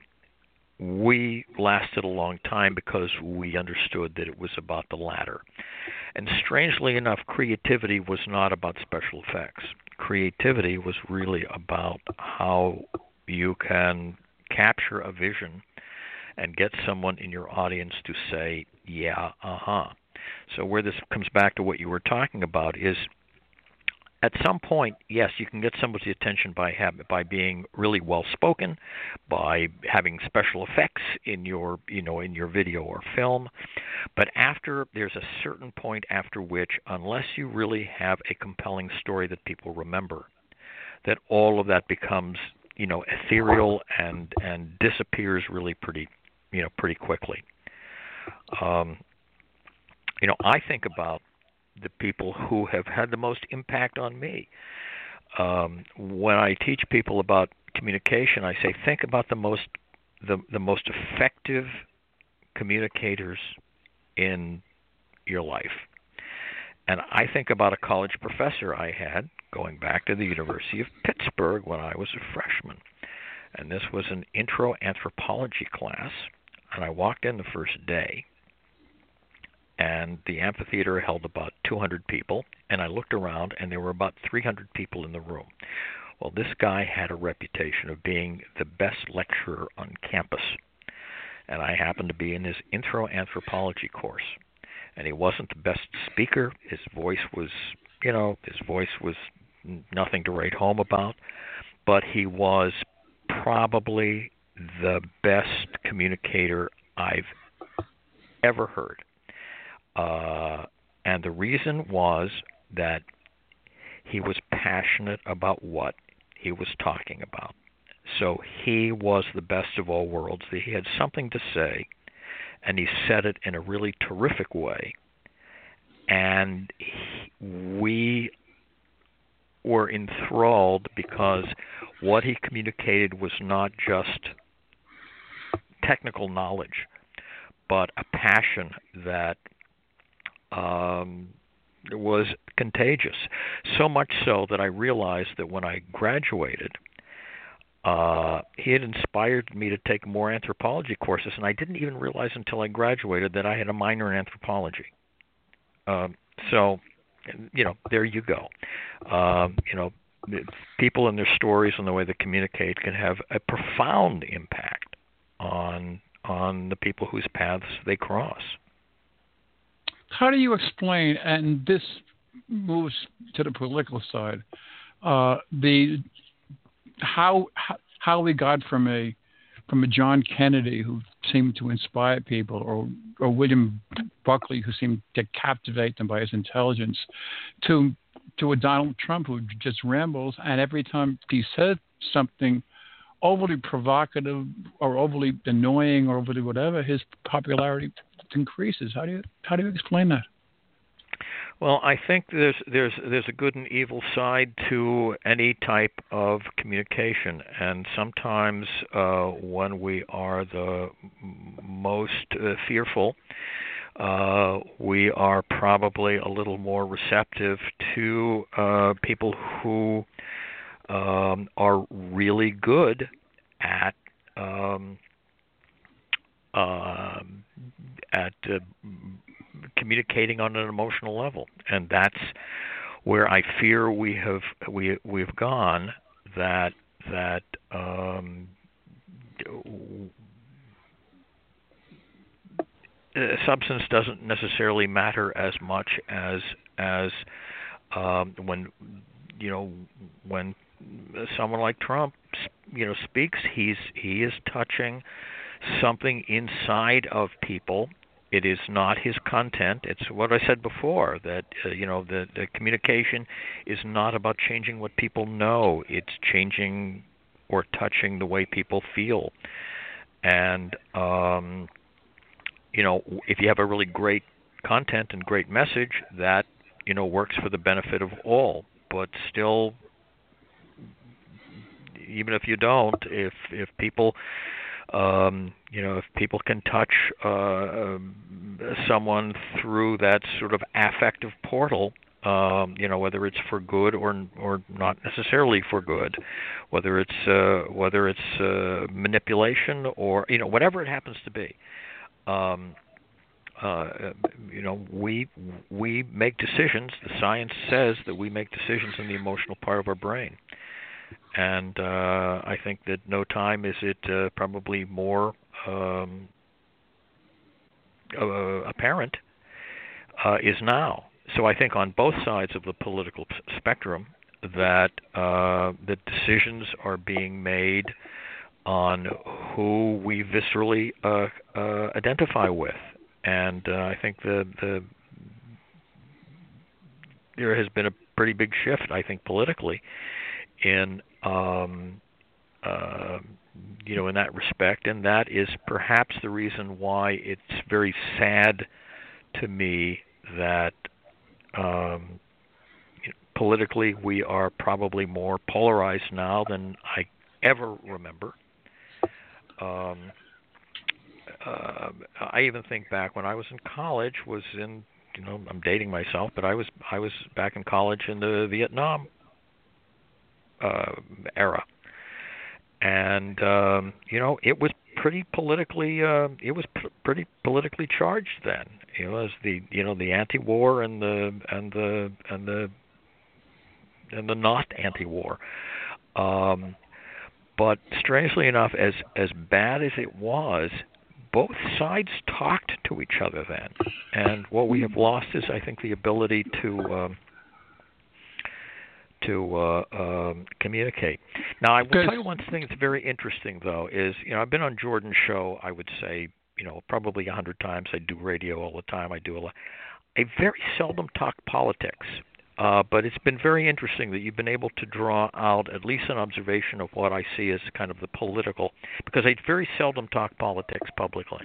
We lasted a long time because we understood that it was about the latter. And strangely enough, creativity was not about special effects. Creativity was really about how you can capture a vision and get someone in your audience to say, yeah, uh-huh. So where this comes back to what you were talking about is, at some point, yes, you can get somebody's attention by have, by being really well spoken, by having special effects in your you know in your video or film. But after there's a certain point after which, unless you really have a compelling story that people remember, that all of that becomes you know ethereal and and disappears really pretty you know pretty quickly. Um, you know, I think about the people who have had the most impact on me. Um, when I teach people about communication, I say think about the most the, the most effective communicators in your life. And I think about a college professor I had going back to the University of Pittsburgh when I was a freshman. And this was an intro anthropology class, and I walked in the first day, and the amphitheater held about two hundred people, and I looked around, and there were about three hundred people in the room. Well, this guy had a reputation of being the best lecturer on campus, and I happened to be in his intro anthropology course. And he wasn't the best speaker. His voice was, you know, his voice was nothing to write home about, but he was probably the best communicator I've ever heard. Uh, and the reason was that he was passionate about what he was talking about. So he was the best of all worlds. He had something to say, and he said it in a really terrific way. And he, we were enthralled because what he communicated was not just technical knowledge, but a passion that um, was contagious. So much so that I realized that when I graduated, uh, he had inspired me to take more anthropology courses, and I didn't even realize until I graduated that I had a minor in anthropology. Um, so, you know, there you go. Um, you know, people and their stories and the way they communicate can have a profound impact on on the people whose paths they cross. How do you explain, and this moves to the political side, uh, the how how we got from a from a John Kennedy who seemed to inspire people, or or William Buckley who seemed to captivate them by his intelligence, to to a Donald Trump who just rambles, and every time he said something overly provocative or overly annoying or overly whatever, his popularity increases. How do you how do you explain that? Well, I think there's there's there's a good and evil side to any type of communication, and sometimes uh, when we are the most uh, fearful, uh, we are probably a little more receptive to uh, people who um, are really good at um, uh, at uh, communicating on an emotional level, and that's where I fear we have we we've gone. That that um, substance doesn't necessarily matter as much as as um, when you know when someone like Trump you know speaks. He's he is touching something inside of people. It is not his content. It's what I said before, that uh, you know the, the communication is not about changing what people know. It's changing or touching the way people feel. And um, you know, if you have a really great content and great message that, you know, works for the benefit of all. But still, even if you don't, if if people, um, you know, if people can touch uh, someone through that sort of affective portal, um, you know, whether it's for good or or not necessarily for good, whether it's uh, whether it's uh, manipulation or, you know, whatever it happens to be. Um, uh, you know, we we make decisions. The science says that we make decisions in the emotional part of our brain. And uh, I think that no time is it uh, probably more um, uh, apparent uh, is now. So I think on both sides of the political spectrum that uh, that decisions are being made on who we viscerally uh, uh, identify with, and uh, I think the the there has been a pretty big shift, I think, politically in um, uh, you know, in that respect, and that is perhaps the reason why it's very sad to me that um, politically we are probably more polarized now than I ever remember. Um, uh, I even think back when I was in college, was in, you know, I'm dating myself, but I was I was back in college in the Vietnam Uh, era, and um, you know, it was pretty politically uh, it was pr- pretty politically charged then. You know, as the you know the anti-war and the and the and the and the not anti-war. Um, but strangely enough, as as bad as it was, both sides talked to each other then, and what we have lost is, I think, the ability to um, to uh, um, communicate. Now, I will Good. tell you one thing that's very interesting, though, is, you know, I've been on Jordan's show, I would say, you know, probably a hundred times. I do radio all the time. I do a lot. I very seldom talk politics, uh, but it's been very interesting that you've been able to draw out at least an observation of what I see as kind of the political, because I very seldom talk politics publicly.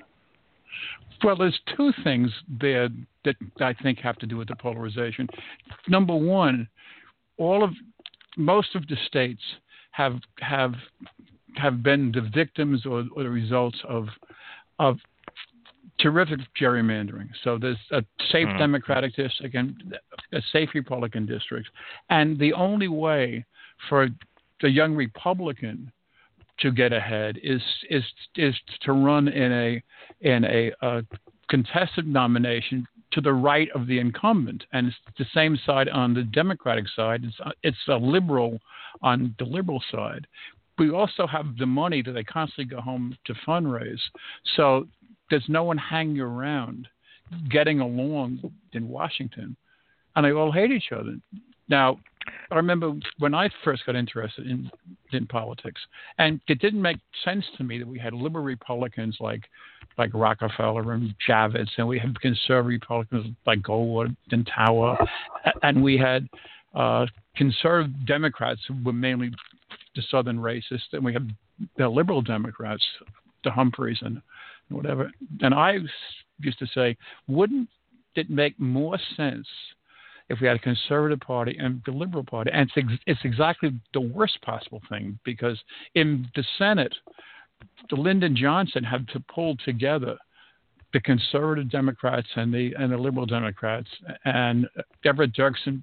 Well, there's two things there that I think have to do with the polarization. Number one, all of most of the states have have have been the victims or, or the results of of terrific gerrymandering. So there's a safe mm-hmm. Democratic district and a safe Republican district, and the only way for the young Republican to get ahead is is is to run in a in a, a contested nomination to the right of the incumbent, and it's the same side on the Democratic side. It's it's a liberal on the liberal side. We also have the money that they constantly go home to fundraise, so there's no one hanging around getting along in Washington, and they all hate each other. Now, I remember when I first got interested in in politics, and it didn't make sense to me that we had liberal Republicans like like Rockefeller and Javits, and we had conservative Republicans like Goldwater and Tower, and we had uh, conservative Democrats who were mainly the Southern racists, and we had the liberal Democrats, the Humphreys and whatever. And I used to say, wouldn't it make more sense if we had a conservative party and the liberal party? And it's, ex- it's exactly the worst possible thing, because in the Senate, the Lyndon Johnson had to pull together the conservative Democrats and the and the liberal Democrats, and Everett Dirksen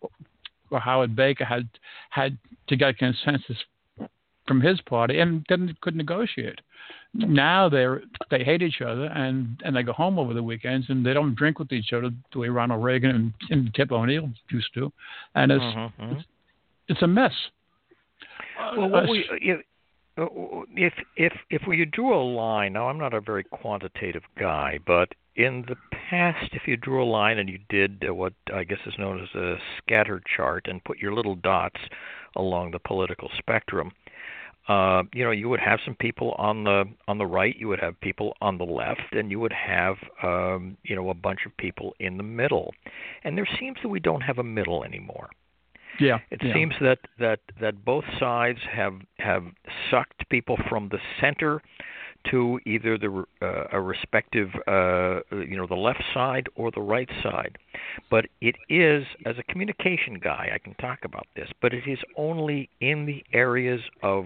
or Howard Baker had had to get consensus from his party, and then could negotiate. Now they they hate each other, and, and they go home over the weekends, and they don't drink with each other the way Ronald Reagan and, and Tip O'Neill used to, and it's mm-hmm, mm-hmm. it's, it's a mess. Well, what uh, we, if if if if we drew a line, now I'm not a very quantitative guy, but in the past, if you drew a line and you did what I guess is known as a scatter chart and put your little dots along the political spectrum, Uh, you know, you would have some people on the on the right, you would have people on the left, and you would have, um, you know, a bunch of people in the middle. And there seems that we don't have a middle anymore. Yeah. It yeah. seems that, that, that both sides have have sucked people from the center to either the uh, a respective, uh, you know, the left side or the right side. But it is, as a communication guy, I can talk about this, but it is only in the areas of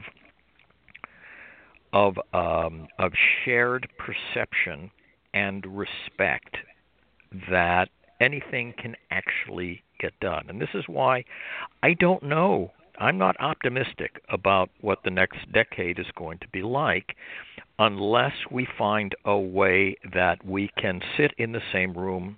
of um, of shared perception and respect that anything can actually get done. And this is why I don't know. I'm not optimistic about what the next decade is going to be like unless we find a way that we can sit in the same room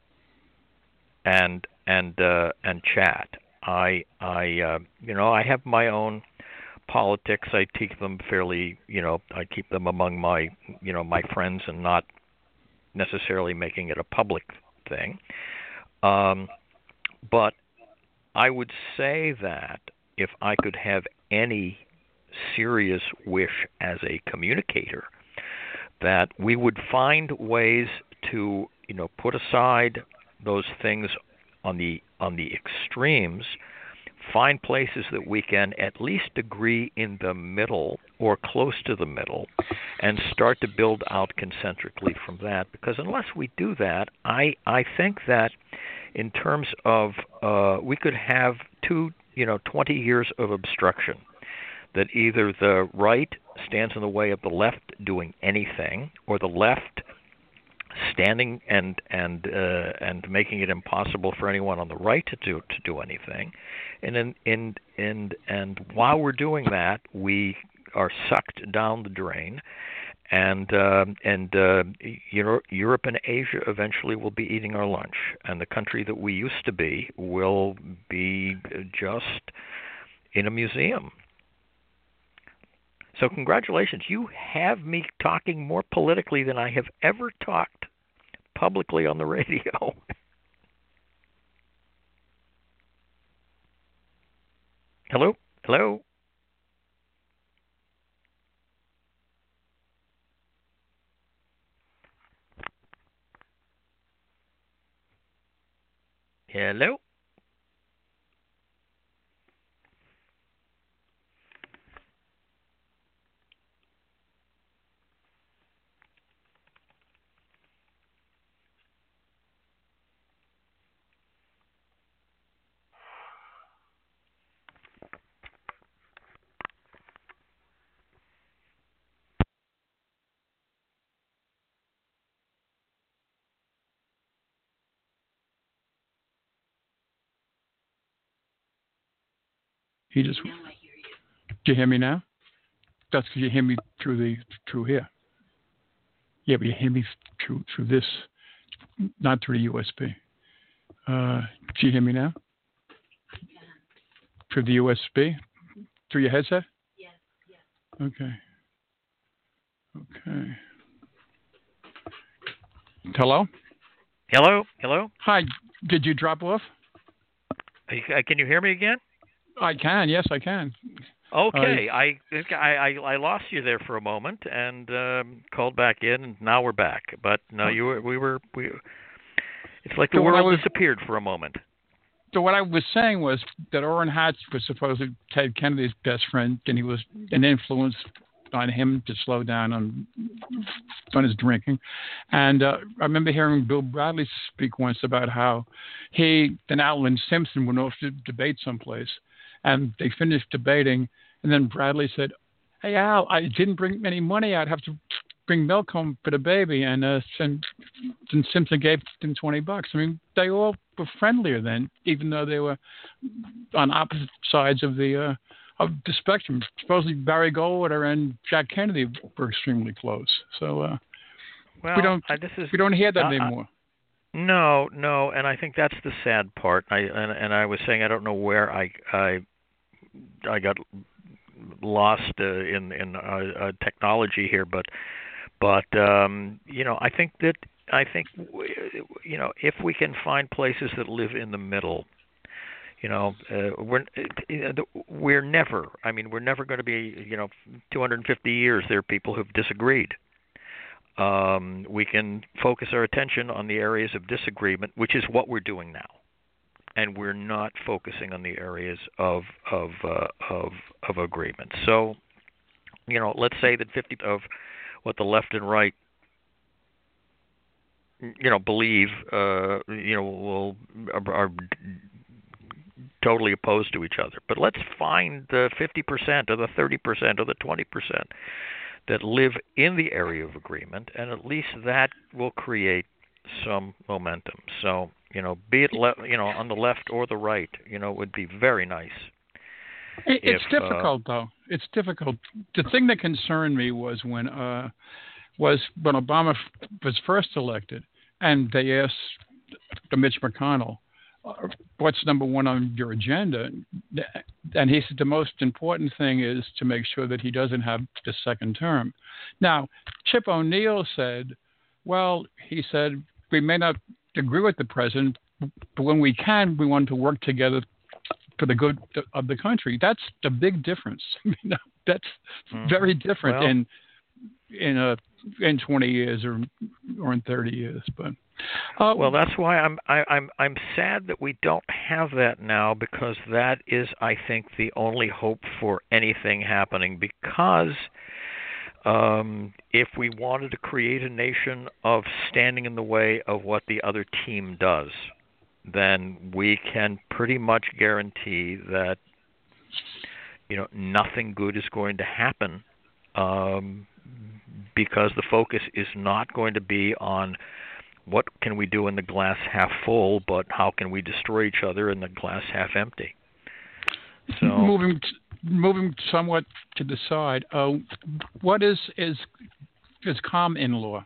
and and uh, and chat. I I uh, you know, I have my own politics. I keep them fairly, you know, I keep them among my, you know, my friends and not necessarily making it a public thing. Um, but I would say that if I could have any serious wish as a communicator, that we would find ways to, you know, put aside those things on the on the extremes, find places that we can at least agree in the middle or close to the middle, and start to build out concentrically from that. Because unless we do that, I I think that in terms of uh, we could have two, you know, twenty years of obstruction, that either the right stands in the way of the left doing anything, or the left standing and and uh, and making it impossible for anyone on the right to do to do anything, and in in and and while we're doing that, we are sucked down the drain, and uh, and uh, you know, Europe and Asia eventually will be eating our lunch, and the country that we used to be will be just in a museum. So congratulations, you have me talking more politically than I have ever talked publicly on the radio. Hello? Hello? Hello? He just. Do you hear me now? That's because you hear me through the through here. Yeah, but you hear me through through this, not through the U S B. Uh, do you hear me now? Through the U S B? Through your headset? Yes. Yes. Okay. Okay. Hello? Hello? Hello? Hi. Did you drop off? Uh, Can you hear me again? I can. Yes, I can. Okay, uh, I, I I lost you there for a moment and um, called back in, and now we're back. But no, you were we were we. It's like the so world was, disappeared for a moment. So what I was saying was that Orrin Hatch was supposedly Ted Kennedy's best friend, and he was an influence on him to slow down on on his drinking. And uh, I remember hearing Bill Bradley speak once about how he and Alan Simpson went off to debate someplace, and they finished debating, and then Bradley said, "Hey Al, I didn't bring any money. I'd have to bring milk home for the baby," and uh, and, and Simpson gave him twenty bucks. I mean, they all were friendlier then, even though they were on opposite sides of the uh, of the spectrum. Supposedly Barry Goldwater and Jack Kennedy were extremely close. So uh, well, we don't uh, this is, we don't hear that uh, anymore. No, no, and I think that's the sad part. I and, and I was saying I don't know where I I I got lost uh, in in uh, uh, technology here, but but um, you know, I think that I think you know, if we can find places that live in the middle, you know, uh, we're we're never. I mean, we're never going to be. You know, two hundred fifty years. There are people who've disagreed. Um, we can focus our attention on the areas of disagreement, which is what we're doing now, and we're not focusing on the areas of of uh, of of agreement. So, you know, let's say that fifty of what the left and right, you know, believe, uh, you know, will are, are totally opposed to each other. But let's find the fifty percent or the thirty percent or the twenty percent that live in the area of agreement, and at least that will create some momentum. So, you know, be it le- you know on the left or the right, you know, it would be very nice. It, it's if, difficult, uh, though. It's difficult. The thing that concerned me was when uh, was when Obama f- was first elected, and they asked the Mitch McConnell, uh, "What's number one on your agenda?" And he said the most important thing is to make sure that he doesn't have the second term. Now, Chip O'Neill said, "Well, he said we may not agree with the president, but when we can, we want to work together for the good of the country." That's the big difference. You know, that's mm-hmm. very different well, in in a in twenty years or or in thirty years. But uh, well, that's why I'm I, I'm I'm sad that we don't have that now, because that is, I think, the only hope for anything happening. Because um, if we wanted to create a nation of standing in the way of what the other team does, then we can pretty much guarantee that, you know, nothing good is going to happen, um, because the focus is not going to be on what can we do in the glass half full, but how can we destroy each other in the glass half empty. So moving moving somewhat to the side, uh, what is is is common law?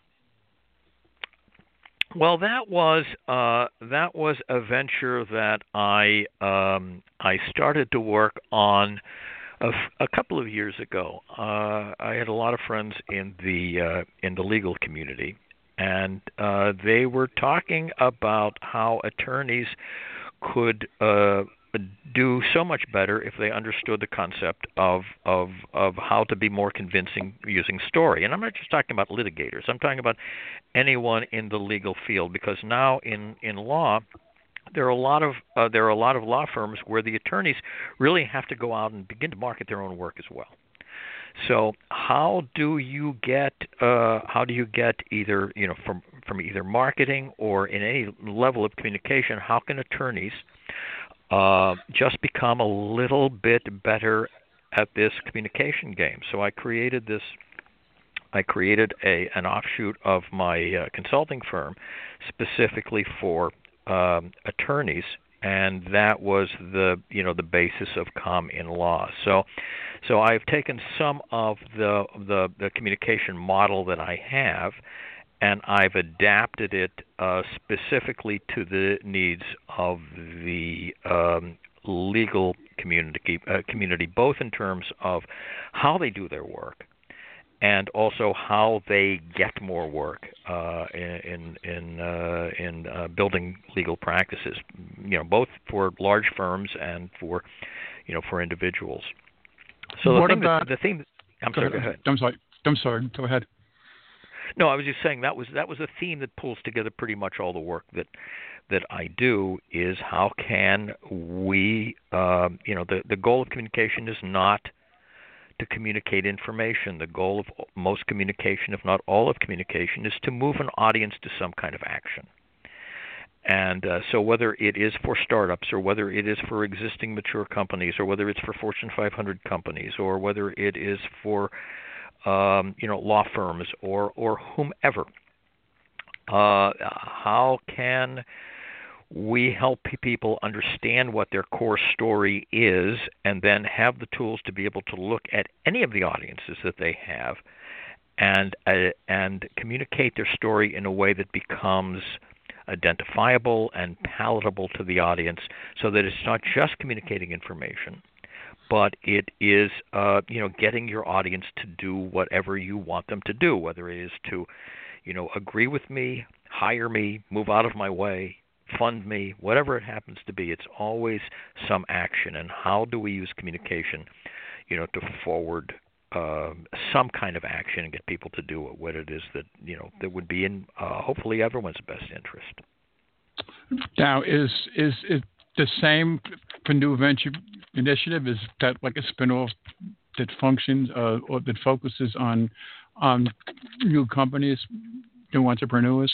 Well, that was uh, that was a venture that I um, I started to work on a, f- a couple of years ago. Uh, I had a lot of friends in the uh, in the legal community, and uh, they were talking about how attorneys could uh, do so much better if they understood the concept of, of of how to be more convincing using story. And I'm not just talking about litigators. I'm talking about anyone in the legal field, because now in, in law there are a lot of uh, there are a lot of law firms where the attorneys really have to go out and begin to market their own work as well. So how do you get uh, how do you get either, you know, from from either marketing or in any level of communication, how can attorneys uh, just become a little bit better at this communication game? So I created this I created a an offshoot of my uh, consulting firm specifically for um, attorneys, and that was the you know the basis of Com in Law. So, so I've taken some of the the, the communication model that I have, and I've adapted it uh, specifically to the needs of the um, legal community uh, community, both in terms of how they do their work and also how they get more work uh, in in uh, in uh, building legal practices. You know, both for large firms and for you know for individuals. So the what thing about that, the thing that, I'm go sorry. ahead. Go ahead. I'm sorry. I'm sorry. Go ahead. No, I was just saying that was that was a theme that pulls together pretty much all the work that that I do. Is how can we, um, you know, the the goal of communication is not to communicate information. The goal of most communication, if not all of communication, is to move an audience to some kind of action. And uh, so whether it is for startups or whether it is for existing mature companies or whether it's for Fortune five hundred companies or whether it is for um, you know law firms or, or whomever, uh, how can we help people understand what their core story is and then have the tools to be able to look at any of the audiences that they have and uh, and communicate their story in a way that becomes identifiable and palatable to the audience, so that it's not just communicating information, but it is uh, you know getting your audience to do whatever you want them to do, whether it is to you know agree with me, hire me, move out of my way, fund me, whatever it happens to be. It's always some action. And how do we use communication, you know, to forward uh, some kind of action and get people to do what it is that you know that would be in uh, hopefully everyone's best interest. Now, is is it the same for New Venture Initiative? Is that like a spinoff that functions uh, or that focuses on on new companies, new entrepreneurs?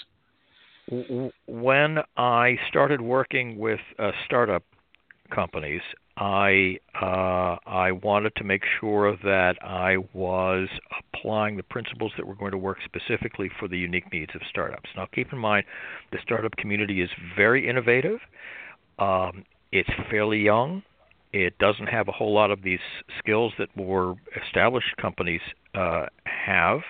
When I started working with uh, startup companies, I uh, I wanted to make sure that I was applying the principles that were going to work specifically for the unique needs of startups. Now, keep in mind, the startup community is very innovative. Um, it's fairly young. It doesn't have a whole lot of these skills that more established companies uh, have.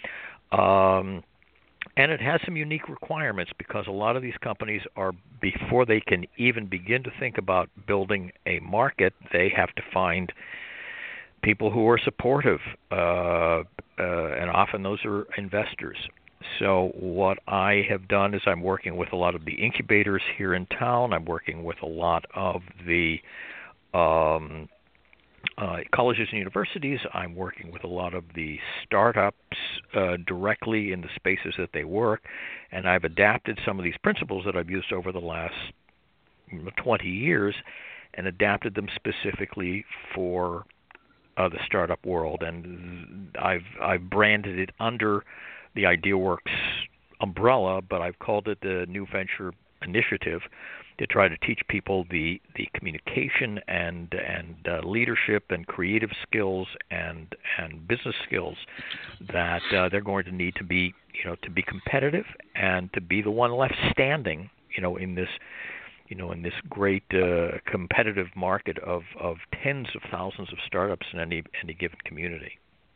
Um, And it has some unique requirements because a lot of these companies are, before they can even begin to think about building a market, they have to find people who are supportive, uh, uh, and often those are investors. So what I have done is I'm working with a lot of the incubators here in town. I'm working with a lot of the um, Uh, colleges and universities. I'm working with a lot of the startups uh, directly in the spaces that they work, and I've adapted some of these principles that I've used over the last twenty years and adapted them specifically for uh, the startup world. And I've I've branded it under the IdeaWorks umbrella, but I've called it the New Venture Initiative, to try to teach people the, the communication and and uh, leadership and creative skills and and business skills that uh, they're going to need to be, you know, to be competitive and to be the one left standing, you know, in this, you know, in this great uh, competitive market of, of tens of thousands of startups in any any given community.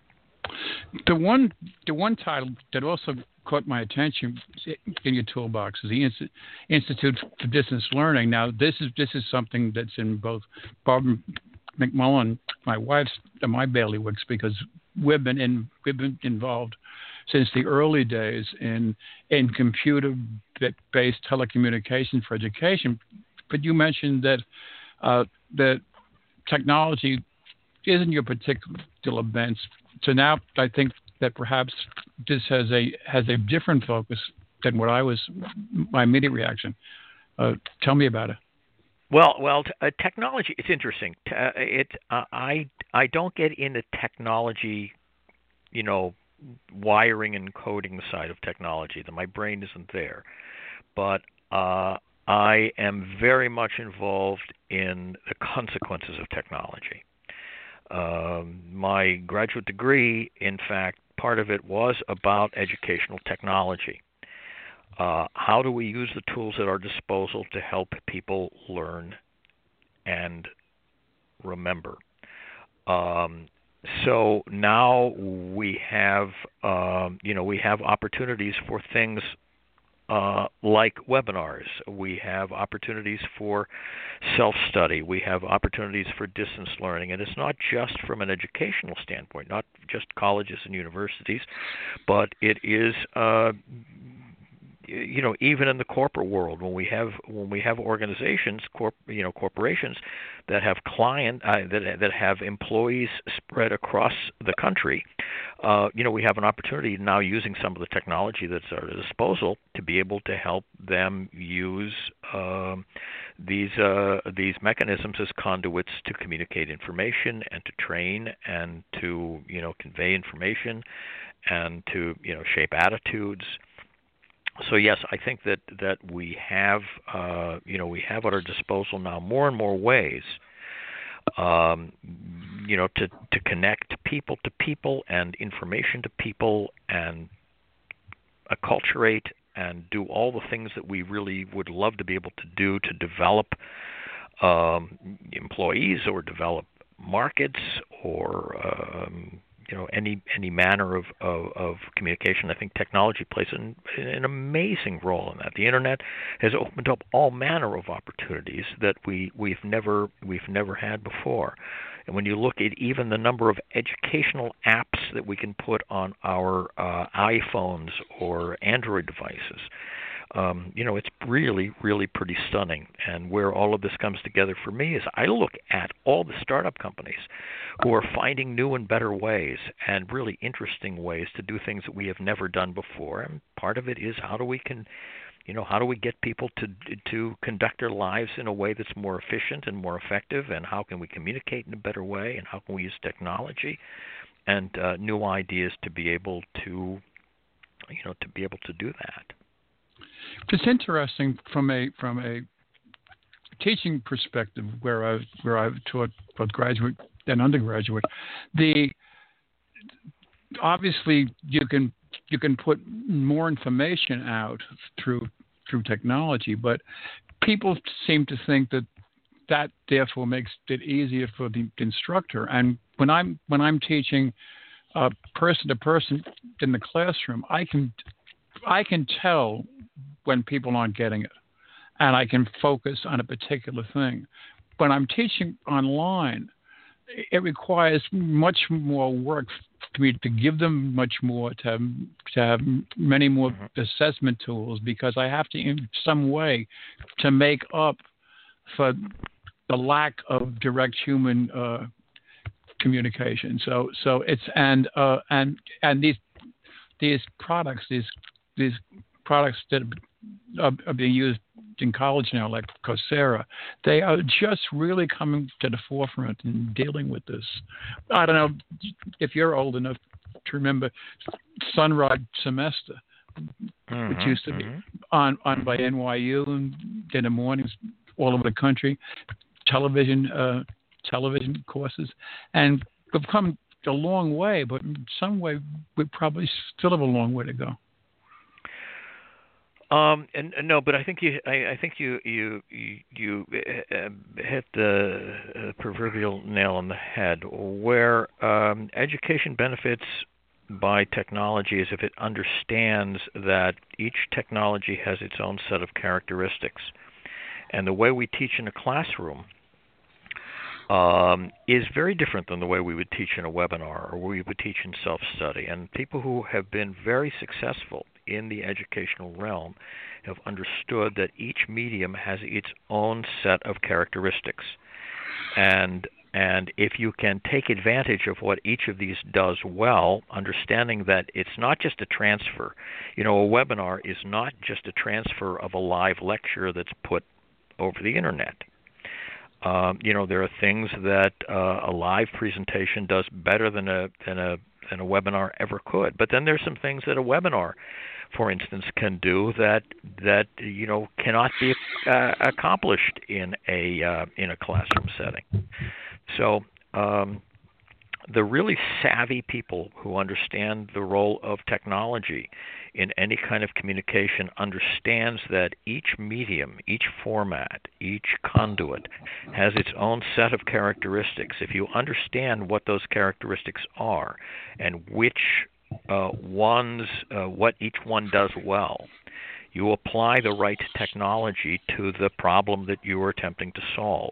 The one the one title that also caught my attention in your toolbox is the Inst- Institute for Distance Learning. Now, this is this is something that's in both Barbara McMullen, my wife's, and my bailiwicks, because we've been in we've been involved since the early days in in computer-based telecommunication for education. But you mentioned that uh, that technology isn't your particular bent. So now I think that perhaps this has a has a different focus than what I was, my immediate reaction. Uh, tell me about it. Well, well, t- uh, technology. It's interesting. T- uh, it. Uh, I. I don't get into technology, you know, wiring and coding side of technology. That my brain isn't there, but uh, I am very much involved in the consequences of technology. Um, my graduate degree, in fact, part of it was about educational technology. Uh, how do we use the tools at our disposal to help people learn and remember? Um, so now we have, um, you know, we have opportunities for things uh, like webinars. We have opportunities for self-study. We have opportunities for distance learning. And it's not just from an educational standpoint, not just colleges and universities, but it is, uh, you know, even in the corporate world, when we have when we have organizations, corp, you know, corporations that have client uh, that that have employees spread across the country, uh, you know, we have an opportunity now, using some of the technology that's at our disposal, to be able to help them use um, these uh, these mechanisms as conduits to communicate information and to train and to, you know, convey information and to, you know, shape attitudes. So yes, I think that that we have, uh, you know, we have at our disposal now more and more ways, um, you know, to to connect people to people and information to people and acculturate and do all the things that we really would love to be able to do to develop um, employees or develop markets or um, you know, any any manner of, of, of communication. I think technology plays an, an amazing role in that. The internet has opened up all manner of opportunities that we, we've never we've never had before. And when you look at even the number of educational apps that we can put on our uh, iPhones or Android devices, Um, you know, it's really, really pretty stunning. And where all of this comes together for me is I look at all the startup companies who are finding new and better ways and really interesting ways to do things that we have never done before. And part of it is how do we can, you know, how do we get people to to conduct their lives in a way that's more efficient and more effective, and how can we communicate in a better way, and how can we use technology? and uh, new ideas to be able to, you know, to be able to do that. It's interesting from a from a teaching perspective, where I where I've taught both graduate and undergraduate. The obviously you can you can put more information out through through technology, but people seem to think that that therefore makes it easier for the instructor. And when I'm when I'm teaching uh, person to person in the classroom, I can I can tell when people aren't getting it, and I can focus on a particular thing. When I'm teaching online, it requires much more work for me to give them much more, to have, to have many more mm-hmm. assessment tools, because I have to, in some way, to make up for the lack of direct human uh, communication. So, so it's and uh, and and these these products, these these products that are, are being used in college now, like Coursera, they are just really coming to the forefront in dealing with this. I don't know if you're old enough to remember Sunrod Semester, mm-hmm, which used to mm-hmm. be on, on by N Y U and in the mornings all over the country, television uh, television courses, and we've come a long way, but in some way we probably still have a long way to go. Um, and, and no, but I think you, I, I think you, you, you, you uh, hit the uh, proverbial nail on the head. Where um, education benefits by technology is if it understands that each technology has its own set of characteristics, and the way we teach in a classroom um, is very different than the way we would teach in a webinar or we would teach in self-study. And people who have been very successful in the educational realm have understood that each medium has its own set of characteristics. And and if you can take advantage of what each of these does well, understanding that it's not just a transfer. You know, a webinar is not just a transfer of a live lecture that's put over the internet. Um, you know, there are things that uh, a live presentation does better than a than a than a webinar ever could. But then there's some things that a webinar, for instance, can do that that you know cannot be uh, accomplished in a uh, in a classroom setting. So um, the really savvy people who understand the role of technology in any kind of communication understands that each medium, each format, each conduit has its own set of characteristics. If you understand what those characteristics are and which uh, ones, uh, what each one does well, you apply the right technology to the problem that you are attempting to solve.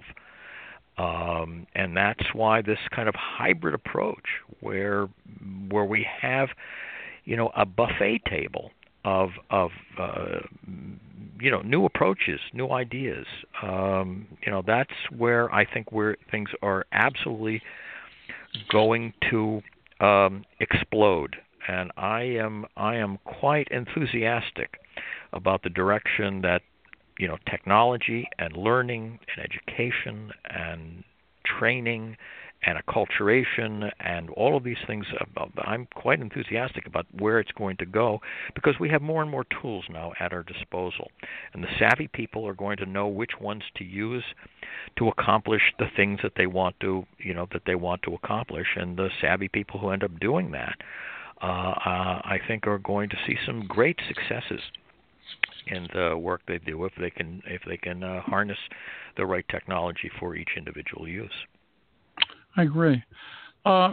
Um, and that's why this kind of hybrid approach, where where we have, you know, a buffet table of of uh, you know new approaches, new ideas. Um, you know, that's where I think where things are absolutely going to um, explode. And I am I am quite enthusiastic about the direction that, you know, technology and learning and education and training and acculturation and all of these things. I'm quite enthusiastic about where it's going to go, because we have more and more tools now at our disposal. And the savvy people are going to know which ones to use to accomplish the things that they want to, you know, that they want to accomplish. And the savvy people who end up doing that, uh, uh, I think, are going to see some great successes in the work they do if they can if they can uh, harness the right technology for each individual use. I agree. Uh,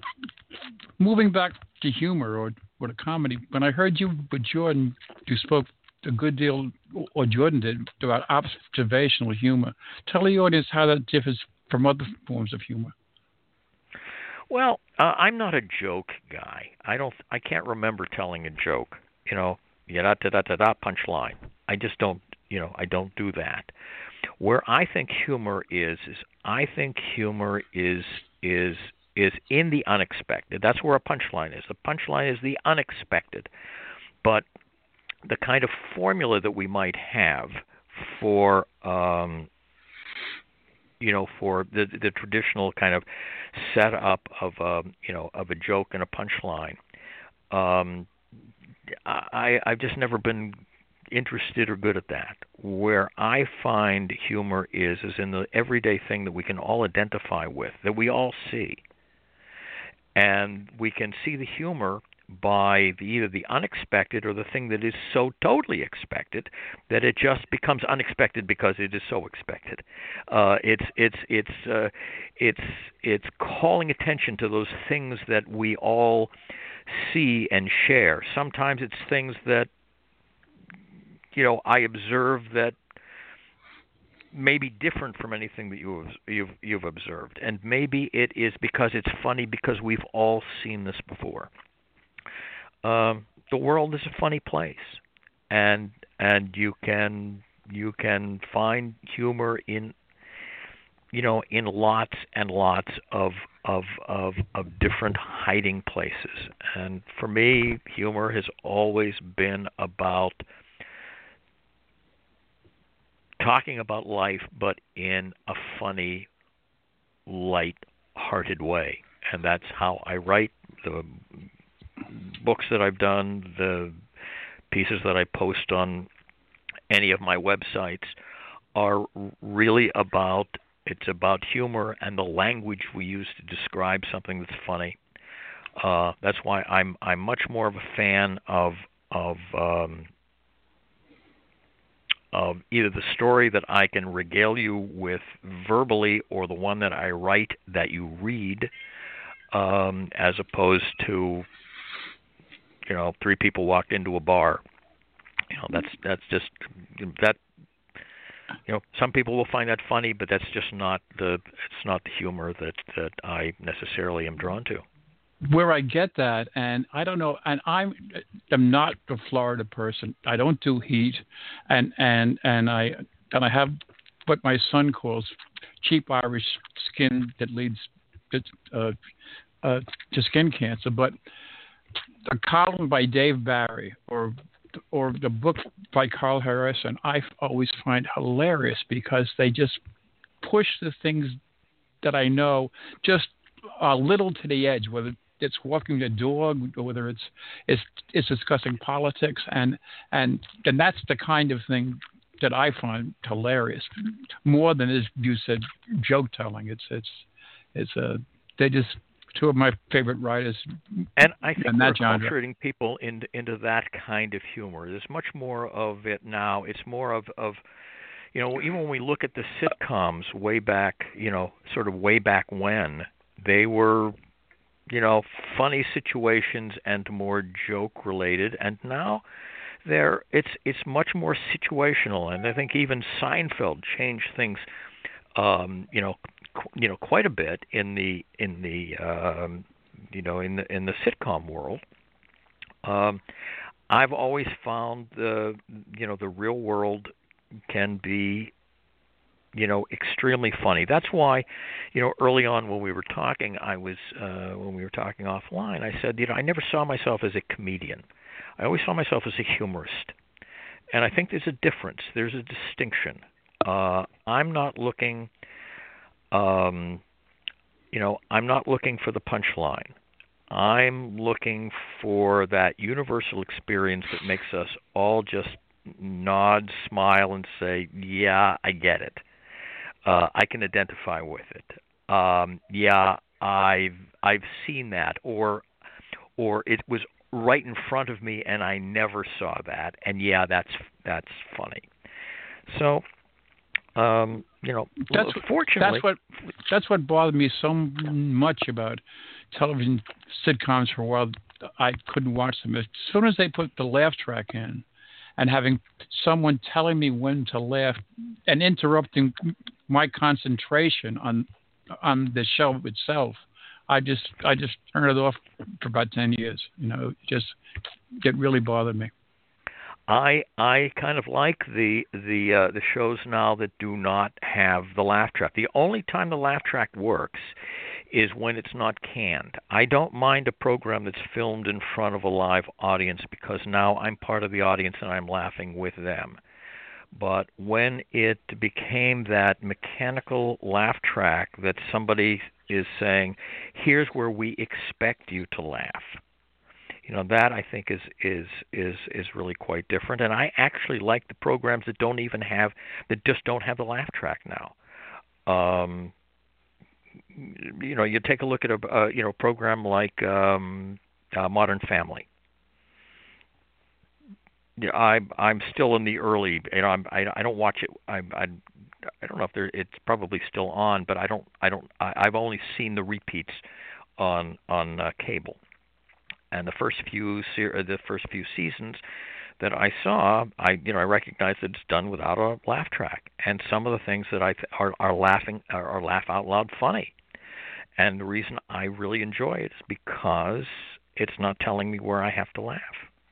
moving back to humor or, or the comedy, when I heard you with Jordan, you spoke a good deal, or Jordan did, about observational humor. Tell the audience how that differs from other forms of humor. Well, uh, I'm not a joke guy. I don't. I can't remember telling a joke. You know. Da da da da da punchline. I just don't, you know, I don't do that. Where I think humor is, is I think humor is is is in the unexpected. That's where a punchline is. The punchline is the unexpected. But the kind of formula that we might have for um, you know, for the the traditional kind of setup of um, you know of a joke and a punchline. Um, I I've just never been interested or good at that. Where I find humor is is in the everyday thing that we can all identify with, that we all see, and we can see the humor by the, either the unexpected or the thing that is so totally expected that it just becomes unexpected because it is so expected. Uh, it's it's it's uh, it's it's calling attention to those things that we all see and share. Sometimes it's things that you know I observe that may be different from anything that you've you've you've observed, and maybe it is because it's funny because we've all seen this before. Um, the world is a funny place, and and you can you can find humor in you know in lots and lots of of of of different hiding places. And for me, humor has always been about talking about life, but in a funny, light-hearted way, and that's how I write the books that I've done, the pieces that I post on any of my websites are really about, it's about humor and the language we use to describe something that's funny. Uh, that's why I'm I'm much more of a fan of of um, of either the story that I can regale you with verbally or the one that I write that you read, um, as opposed to you know, three people walked into a bar. You know, that's that's just that. You know, some people will find that funny, but that's just not the it's not the humor that that I necessarily am drawn to. Where I get that, and I don't know, and I'm am not a Florida person. I don't do heat, and and and I and I have what my son calls cheap Irish skin that leads uh, uh, to skin cancer, but a column by Dave Barry or or the book by Carl Harrison, I always find hilarious because they just push the things that I know just a little to the edge, whether it's walking the dog or whether it's it's it's discussing politics, and and and that's the kind of thing that I find hilarious more than, as you said, joke telling. It's it's it's a they just two of my favorite writers. And I think we're genre. acculturating people into into that kind of humor. There's much more of it now. It's more of, of you know, even when we look at the sitcoms way back, you know, sort of way back when, they were, you know, funny situations and more joke related, and now they're it's it's much more situational. And I think even Seinfeld changed things, um, you know, you know, quite a bit in the in the um, you know in the in the sitcom world. Um, I've always found the you know the real world can be you know extremely funny. That's why you know early on when we were talking, I was uh, when we were talking offline, I said you know I never saw myself as a comedian. I always saw myself as a humorist, and I think there's a difference. There's a distinction. Uh, I'm not looking. Um, you know, I'm not looking for the punchline. I'm looking for that universal experience that makes us all just nod, smile, and say, "Yeah, I get it. Uh, I can identify with it. Um, yeah, I've I've seen that, or or it was right in front of me, and I never saw that. And yeah, that's that's funny." So. Um, you know, that's fortunately, that's what that's what bothered me so much about television sitcoms for a while. I couldn't watch them. As soon as they put the laugh track in, and having someone telling me when to laugh and interrupting my concentration on on the show itself, I just I just turned it off for about ten years. You know, it just it really bothered me. I I kind of like the the uh, the shows now that do not have the laugh track. The only time the laugh track works is when it's not canned. I don't mind a program that's filmed in front of a live audience because now I'm part of the audience and I'm laughing with them. But when it became that mechanical laugh track that somebody is saying, here's where we expect you to laugh, you know, that I think is is is is really quite different. And I actually like the programs that don't even have that just don't have the laugh track now. Um, you know, you take a look at a uh, you know program like um, uh, Modern Family. Yeah, I I'm still in the early. You know, I'm, I I don't watch it. I I I don't know if there it's probably still on, but I don't I don't I, I've only seen the repeats on on uh, cable. And the first few se- the first few seasons that I saw, I you know I recognized that it's done without a laugh track, and some of the things that I th- are are laughing are, are laugh out loud funny. And the reason I really enjoy it is because it's not telling me where I have to laugh.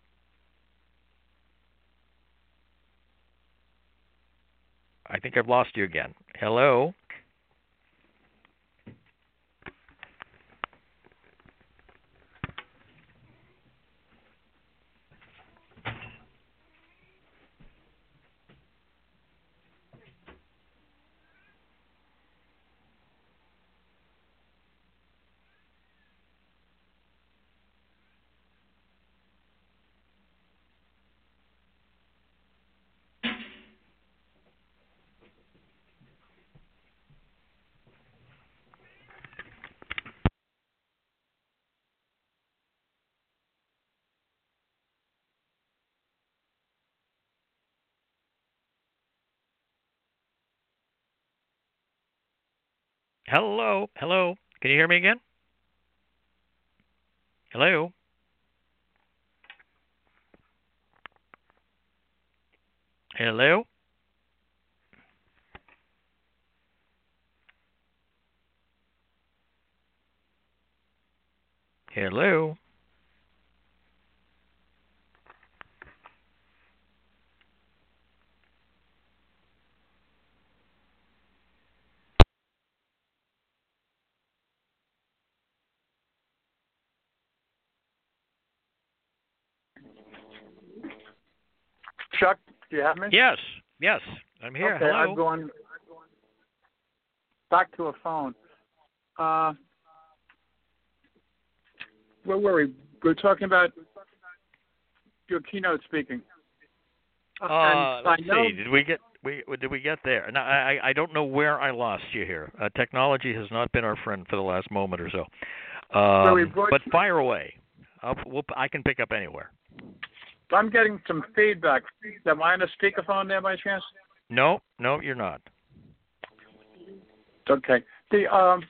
I think I've lost you again. Hello? Hello? Hello? Can you hear me again? Hello? Hello? Hello? Chuck, do you have me? Yes. Yes. I'm here. Okay, Hello? I'm going back to a phone. Uh, where were we? We were talking about your keynote speaking. Uh, let's know, see. Did we get we did we get there? Now, I I don't know where I lost you here. Uh, technology has not been our friend for the last moment or so. Um, we brought but you, fire away. I'll, we'll, I can pick up anywhere. I'm getting some feedback. Am I on a speakerphone there by chance? No, no, you're not. Okay. The um,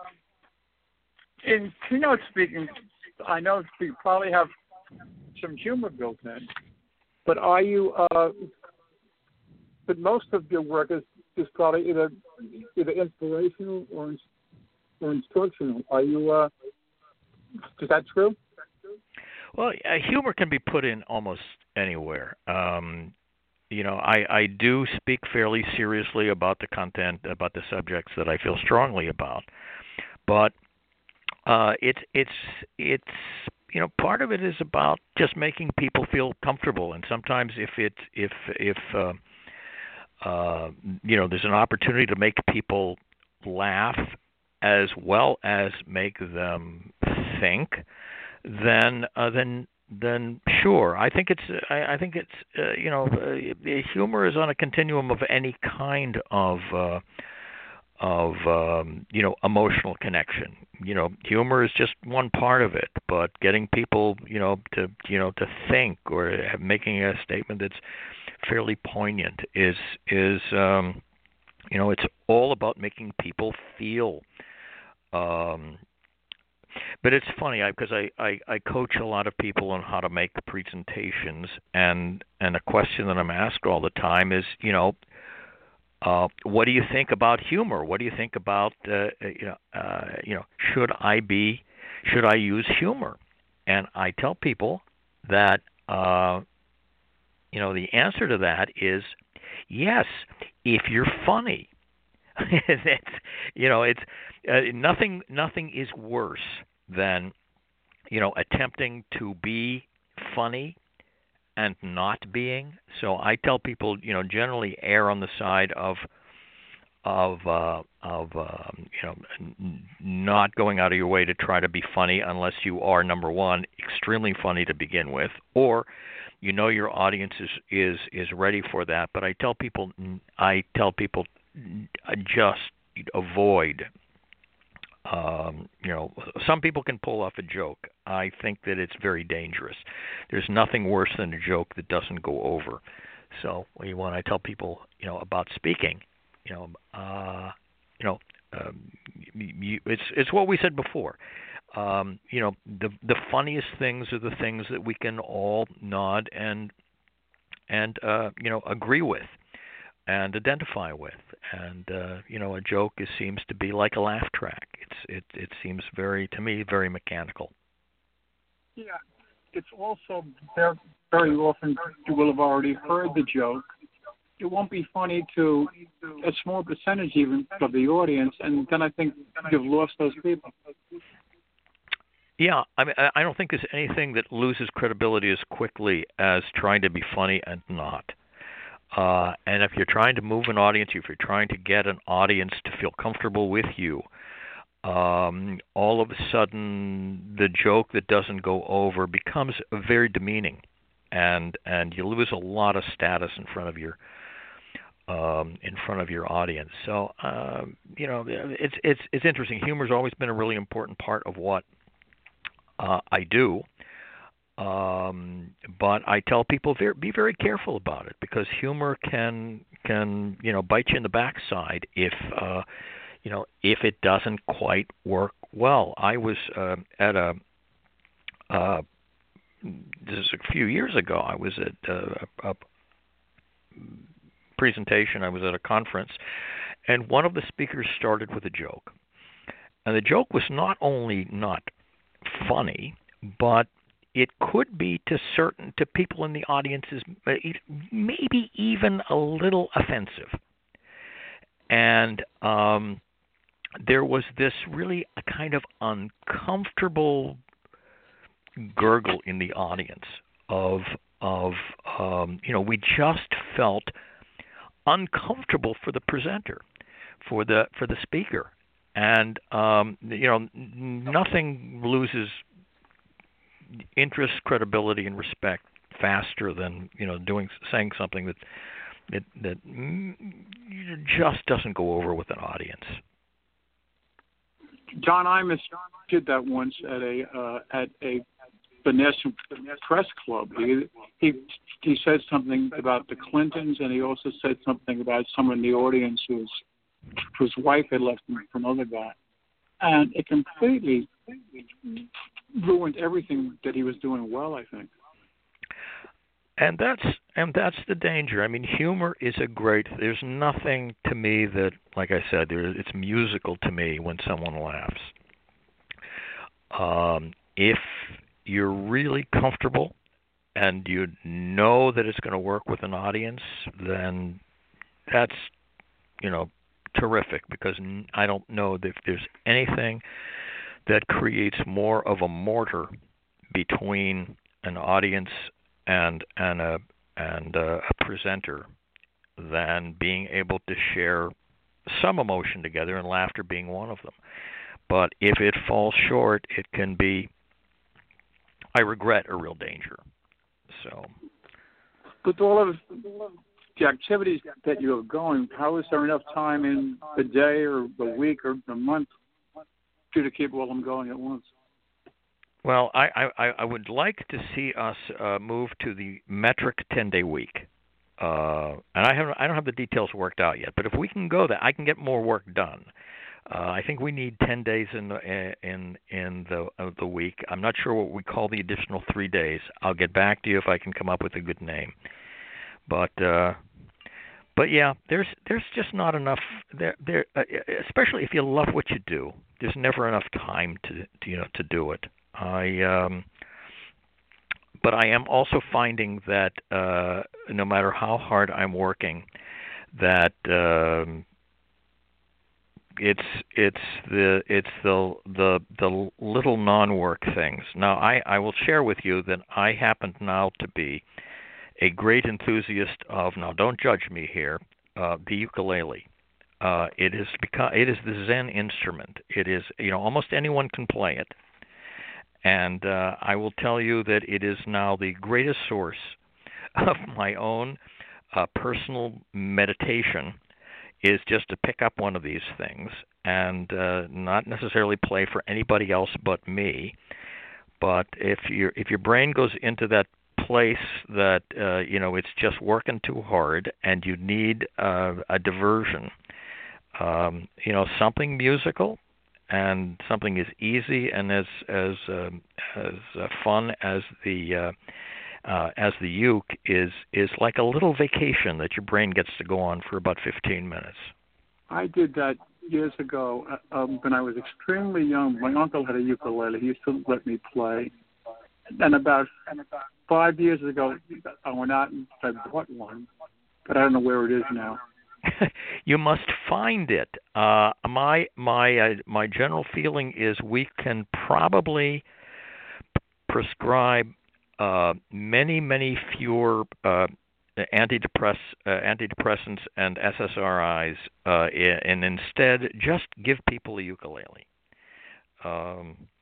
in keynote speaking, I know you probably have some humor built in, but are you? Uh, but most of your work is, is probably either either inspirational or or instructional. Are you? Uh, is that true? Well, uh, humor can be put in almost anywhere. Um, you know, I, I do speak fairly seriously about the content, about the subjects that I feel strongly about, but uh, it's it's it's you know part of it is about just making people feel comfortable, and sometimes if it's if if uh, uh, you know there's an opportunity to make people laugh as well as make them think, then uh, then then sure. I think it's I, I think it's uh, you know uh, humor is on a continuum of any kind of uh, of um, you know emotional connection. You know, humor is just one part of it, but getting people you know to you know to think or making a statement that's fairly poignant is is um, you know it's all about making people feel. Um, But it's funny because I, I, I coach a lot of people on how to make presentations, and and a question that I'm asked all the time is, you know, uh, what do you think about humor? What do you think about, uh, you know, uh, you know, should I be, should I use humor? And I tell people that, uh, you know, the answer to that is yes, if you're funny. it's, you know, it's uh, nothing. Nothing is worse than you know attempting to be funny and not being. So I tell people, you know, generally err on the side of of uh, of um, you know n- not going out of your way to try to be funny unless you are, number one, extremely funny to begin with, or you know your audience is is, is ready for that. But I tell people I tell people just avoid. Um, you know, some people can pull off a joke. I think that it's very dangerous. There's nothing worse than a joke that doesn't go over. So when I tell people, you know, about speaking, you know, uh, you know, um, you, it's it's what we said before. Um, you know, the the funniest things are the things that we can all nod and and uh, you know agree with and identify with. And uh, you know, a joke is, seems to be like a laugh track. It's it it seems very, to me, very mechanical. Yeah, it's also very, very often you will have already heard the joke. It won't be funny to a small percentage even of the audience, and then I think you've lost those people. Yeah, I mean, I don't think there's anything that loses credibility as quickly as trying to be funny and not. Uh, and if you're trying to move an audience, if you're trying to get an audience to feel comfortable with you, um, all of a sudden the joke that doesn't go over becomes very demeaning, and and you lose a lot of status in front of your um, in front of your audience. So uh, you know, it's it's it's interesting. Humor's always been a really important part of what uh, I do. Um, but I tell people very, be very careful about it, because humor can can you know bite you in the backside if uh, you know if it doesn't quite work well. I was uh, at a uh, this is a few years ago. I was at uh, a, a presentation. I was at a conference, and one of the speakers started with a joke, and the joke was not only not funny, but it could be to certain to people in the audiences, maybe even a little offensive. And um, there was this really a kind of uncomfortable gurgle in the audience of of um, you know we just felt uncomfortable for the presenter, for the for the speaker, and um, you know nothing loses interest, credibility, and respect faster than you know doing saying something that that that just doesn't go over with an audience. John Imus did that once at a uh, at a Benesson press club. He, he he said something about the Clintons, and he also said something about someone in the audience whose whose wife had left him for another guy, and it completely ruined everything that he was doing well, I think. And that's and that's the danger. I mean, humor is a great. There's nothing to me that, like I said, there, it's musical to me when someone laughs. Um, if you're really comfortable and you know that it's going to work with an audience, then that's you know terrific, because I don't know if there's anything that creates more of a mortar between an audience and and a and a presenter than being able to share some emotion together, and laughter being one of them. But if it falls short, it can be, I regret, a real danger. So, with all of the activities that you have going, how is there enough time in the day or the week or the month for you to keep all of them going at once? Well, I, I, I would like to see us uh, move to the metric ten-day week, uh, and I have I don't have the details worked out yet. But if we can go there, I can get more work done. Uh, I think we need ten days in the in in the uh, the week. I'm not sure what we call the additional three days. I'll get back to you if I can come up with a good name. But uh, but yeah, there's there's just not enough there there, uh, especially if you love what you do. There's never enough time to, to you know to do it. I, um, but I am also finding that uh, no matter how hard I'm working, that um, it's it's the it's the the the little non-work things. Now, I, I will share with you that I happen now to be a great enthusiast of, now don't judge me here, uh, the ukulele. Uh, it is because it is the Zen instrument. It is, you know, almost anyone can play it. And uh, I will tell you that it is now the greatest source of my own uh, personal meditation, is just to pick up one of these things and uh, not necessarily play for anybody else but me. But if your if your brain goes into that place that uh, you know it's just working too hard and you need uh, a diversion, um, you know, something musical and something as easy and as as uh, as uh, fun as the uh, uh, as the uke is is like a little vacation that your brain gets to go on for about fifteen minutes. I did that years ago uh, um, when I was extremely young. My uncle had a ukulele. He used to let me play. And about five years ago, I went out and I bought one, but I don't know where it is now. You must find it. Uh, my my uh, my general feeling is we can probably prescribe uh, many many fewer uh, antidepress uh, antidepressants and S S R Is, uh, and instead just give people a ukulele. Um,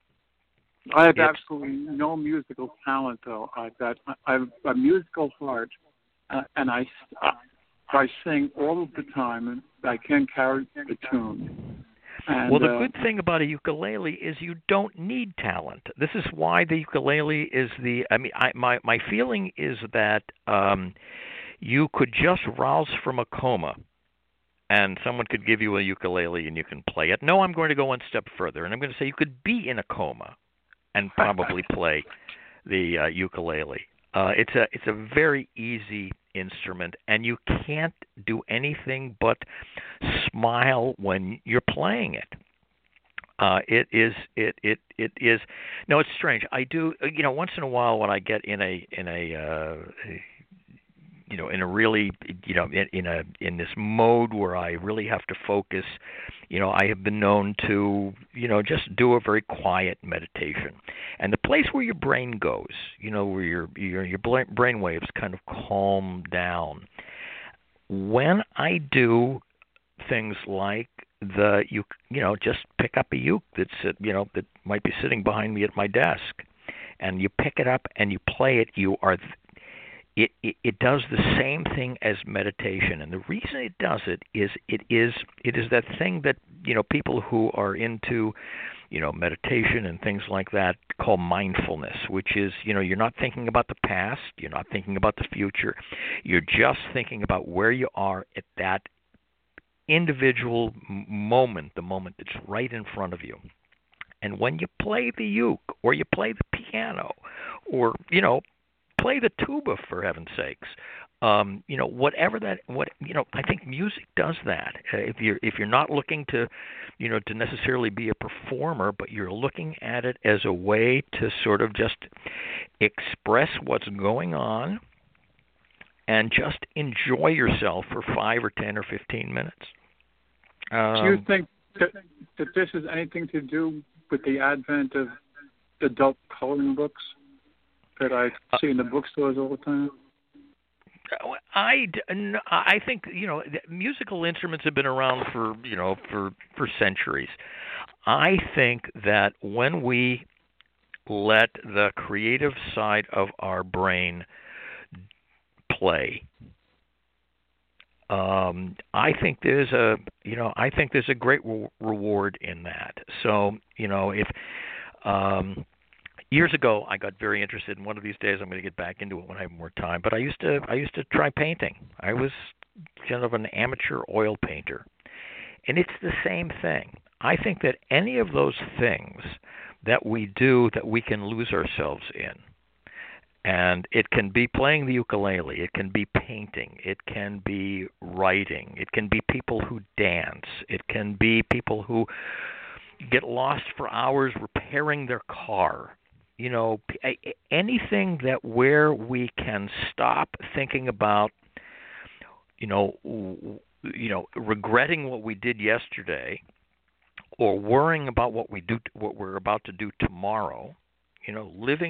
I have absolutely no musical talent, though. I've got I have a musical heart, uh, and I I sing all of the time, and I can't carry the tune. And, well, the uh, good thing about a ukulele is you don't need talent. This is why the ukulele is the. I mean, I, my my feeling is that um, you could just rouse from a coma, and someone could give you a ukulele and you can play it. No, I'm going to go one step further, and I'm going to say you could be in a coma and probably play the uh, ukulele. Uh, it's a it's a very easy instrument, and you can't do anything but smile when you're playing it. Uh, it is it it it is. No, it's strange. I do, you know, once in a while when I get in a in a uh, you know, in a really, you know, in, in a in this mode where I really have to focus, you know, I have been known to, you know, just do a very quiet meditation. And the place where your brain goes, you know, where your your your brain waves kind of calm down. When I do things like the you you know, just pick up a uke that's you know that might be sitting behind me at my desk, and you pick it up and you play it, you are. It, it it does the same thing as meditation, and the reason it does it is it is it is that thing that you know people who are into you know meditation and things like that call mindfulness, which is you know you're not thinking about the past, you're not thinking about the future, you're just thinking about where you are at that individual moment, the moment that's right in front of you. And when you play the uke or you play the piano or you know play the tuba, for heaven's sakes. Um, you know, whatever that, what you know, I think music does that. Uh, if you're if you're not looking to, you know, to necessarily be a performer, but you're looking at it as a way to sort of just express what's going on, and just enjoy yourself for five or ten or fifteen minutes. Um, Do you think that, that this has anything to do with the advent of adult coloring books that I see in the bookstores all the time? I, I think you know musical instruments have been around for you know for for centuries. I think that when we let the creative side of our brain play, um, I think there's a you know I think there's a great re- reward in that. So you know if um, years ago, I got very interested. And one of these days, I'm going to get back into it when I have more time. But I used to, I used to try painting. I was kind of an amateur oil painter, and it's the same thing. I think that any of those things that we do that we can lose ourselves in, and it can be playing the ukulele, it can be painting, it can be writing, it can be people who dance, it can be people who get lost for hours repairing their car. You know, anything that where we can stop thinking about, you know, you know, regretting what we did yesterday, or worrying about what we do, what we're about to do tomorrow. You know, living in the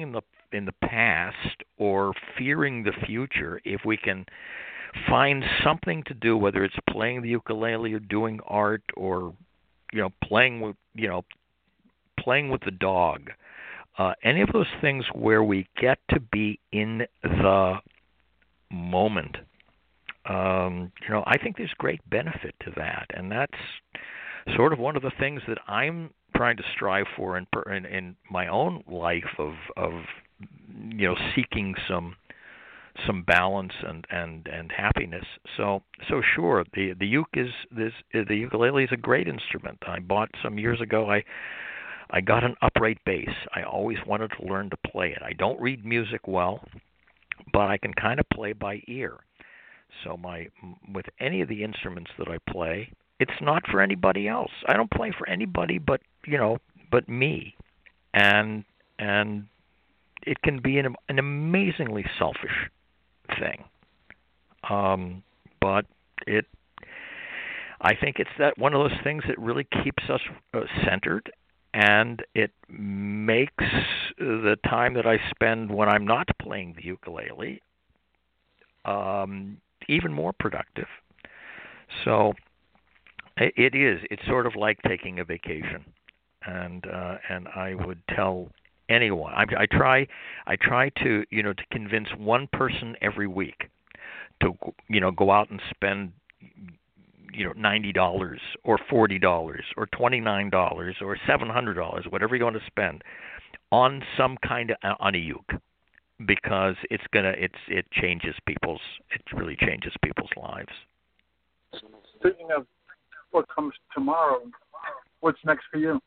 in the past or fearing the future, if we can find something to do, whether it's playing the ukulele or doing art or, you know, playing with, you know, playing with the dog, uh, any of those things where we get to be in the moment. Um, you know, I think there's great benefit to that, and that's sort of one of the things that I'm trying to strive for in in, in my own life of of you know seeking some some balance and, and, and happiness. So so sure, the the uke is this the ukulele is a great instrument. I bought some years ago. I I got an upright bass. I always wanted to learn to play it. I don't read music well, but I can kind of play by ear. So my with any of the instruments that I play, it's not for anybody else. I don't play for anybody but, you know, but me. And and it can be an an amazingly selfish thing. Um, but it I think it's that one of those things that really keeps us uh, centered, and it makes the time that I spend when I'm not playing the ukulele um even more productive. So it is. It's sort of like taking a vacation, and uh, and I would tell anyone. I, I try. I try to you know to convince one person every week to you know go out and spend you know ninety dollars or forty dollars or twenty nine dollars or seven hundred dollars, whatever you want to spend, on some kind of on a uke. Because it's gonna, it's it changes people's, it really changes people's lives. Speaking of what comes tomorrow, what's next for you?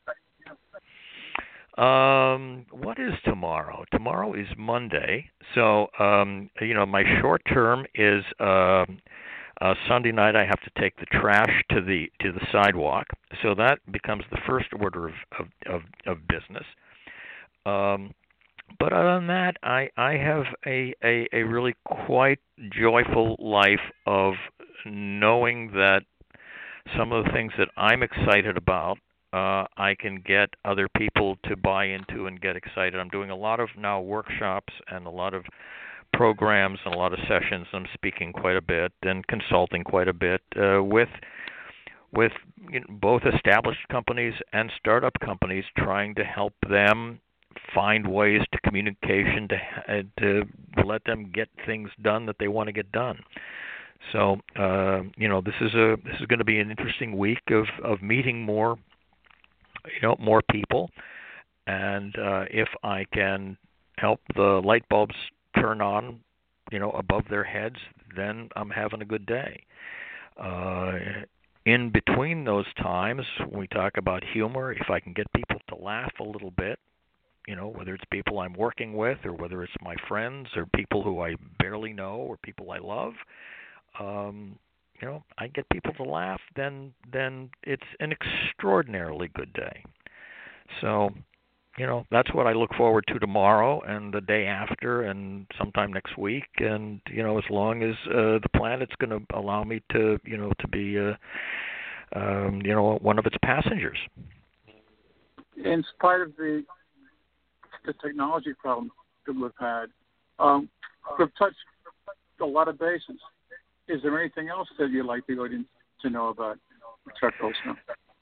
Um, what is tomorrow? Tomorrow is Monday, so um, you know my short term is uh, uh, Sunday night. I have to take the trash to the to the sidewalk, so that becomes the first order of of of, of business. Um, But other than that, I, I have a, a, a really quite joyful life of knowing that some of the things that I'm excited about, uh, I can get other people to buy into and get excited. I'm doing a lot of now workshops and a lot of programs and a lot of sessions. I'm speaking quite a bit and consulting quite a bit uh, with with you know, both established companies and startup companies, trying to help them find ways to communication to uh, to let them get things done that they want to get done. So uh, you know this is a this is going to be an interesting week of, of meeting more you know more people, and uh, if I can help the light bulbs turn on you know above their heads, then I'm having a good day. Uh, in between those times, when we talk about humor, if I can get people to laugh a little bit, you know, whether it's people I'm working with or whether it's my friends or people who I barely know or people I love, um, you know, I get people to laugh, then then it's an extraordinarily good day. So, you know, that's what I look forward to tomorrow and the day after and sometime next week. And, you know, as long as uh, the planet's going to allow me to, you know, to be, uh, um, you know, one of its passengers. In spite of the the technology problems that we've had, um, we've touched a lot of bases. Is there anything else that you'd like the audience to know about Chuck Colson?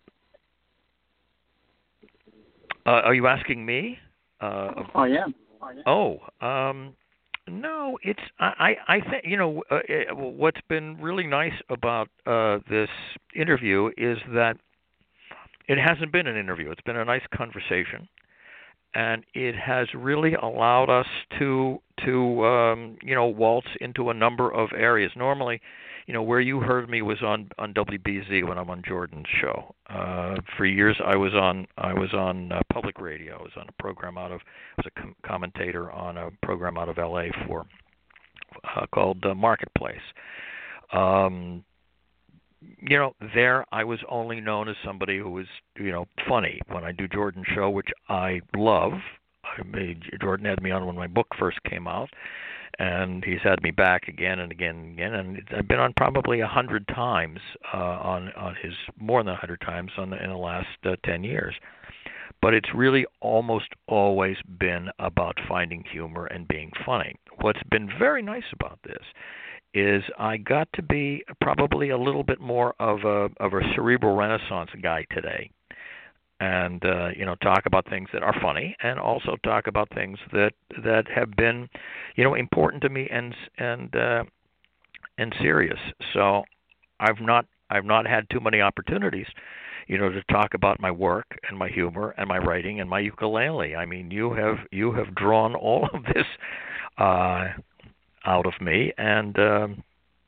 Uh, are you asking me? Uh, I am. I am. Oh, um, no. It's I. I think you know uh, it, what's been really nice about uh, this interview is that it hasn't been an interview. It's been a nice conversation. And it has really allowed us to to um, you know waltz into a number of areas. Normally, you know, where you heard me was on, on W B Z when I'm on Jordan's show. Uh, for years, I was on I was on uh, public radio. I was on a program out of I was a com- commentator on a program out of L A for uh, called uh, Marketplace. Um, You know, there I was only known as somebody who was, you know, funny. When I do Jordan's show, which I love, I made Jordan had me on when my book first came out, and he's had me back again and again and again. And I've been on probably a hundred times uh, on on his more than a hundred times on the, in the last uh, ten years. but it's really almost always been about finding humor and being funny. What's been very nice about this is I got to be probably a little bit more of a of a cerebral renaissance guy today, and uh, you know, talk about things that are funny, and also talk about things that that have been, you know, important to me and and uh, and serious. So I've not I've not had too many opportunities, you know, to talk about my work and my humor and my writing and my ukulele. I mean, you have you have drawn all of this uh, out of me, and um,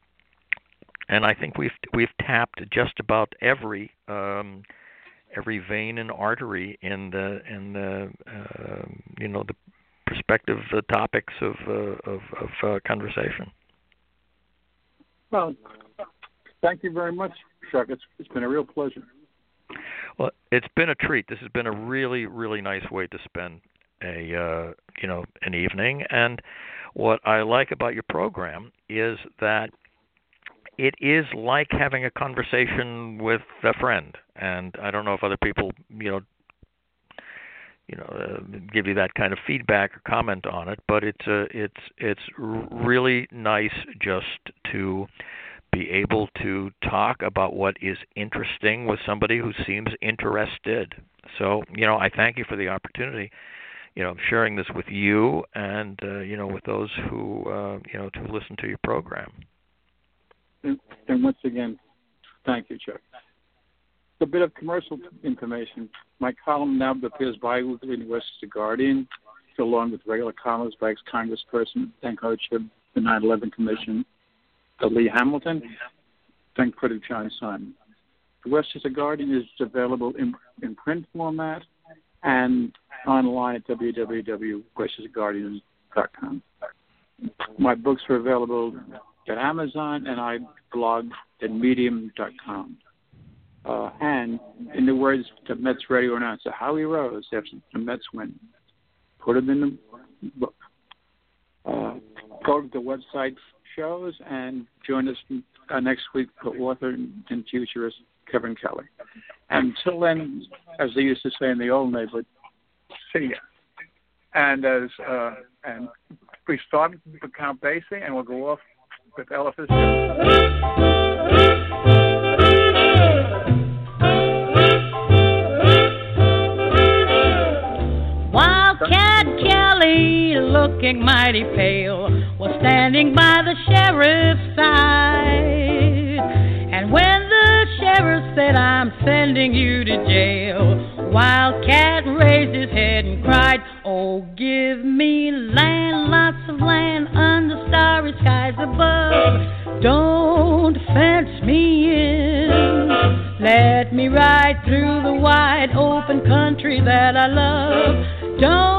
and I think we've we've tapped just about every um, every vein and artery in the in the uh, you know, the prospective uh, topics of uh, of, of uh, conversation. Well, thank you very much, Chuck. It's it's been a real pleasure. Well, it's been a treat. This has been a really, really nice way to spend a uh, you know, an evening. And what I like about your program is that it is like having a conversation with a friend. And I don't know if other people, you know, you know, uh, give you that kind of feedback or comment on it, but it's uh, it's it's really nice just to be able to talk about what is interesting with somebody who seems interested. So, you know, I thank you for the opportunity, you know, sharing this with you and, uh, you know, with those who, uh, you know, to listen to your program. And, and once again, thank you, Chuck. A bit of commercial information. My column now appears bi-weekly in the Westchester Guardian, along with regular columns by ex-Congressperson, thank Hardship, the nine eleven Commission, Lee Hamilton, thank critic John Simon. The Westchester Guardian is available in, in print format and online at w w w dot westchester guardian dot com. My books are available at Amazon, and I blog at medium dot com. Uh, and in the words of Mets radio announcer Howie Rose after the Mets win, put them in the book. Uh, go to the website shows and join us uh, next week for author and futurist Kevin Kelly. And until then, as they used to say in the old neighborhood, see ya. And as uh, and we start with Count Basie, and we'll go off with Ella Fitzgerald. Wildcat Kelly, looking mighty pale, was standing by the sheriff's side. And when the sheriff said, "I'm sending you to jail," Wildcat raised his head and cried, "Oh, give me land, lots of land under starry skies above. Don't fence me in. Let me ride through the wide open country that I love. Don't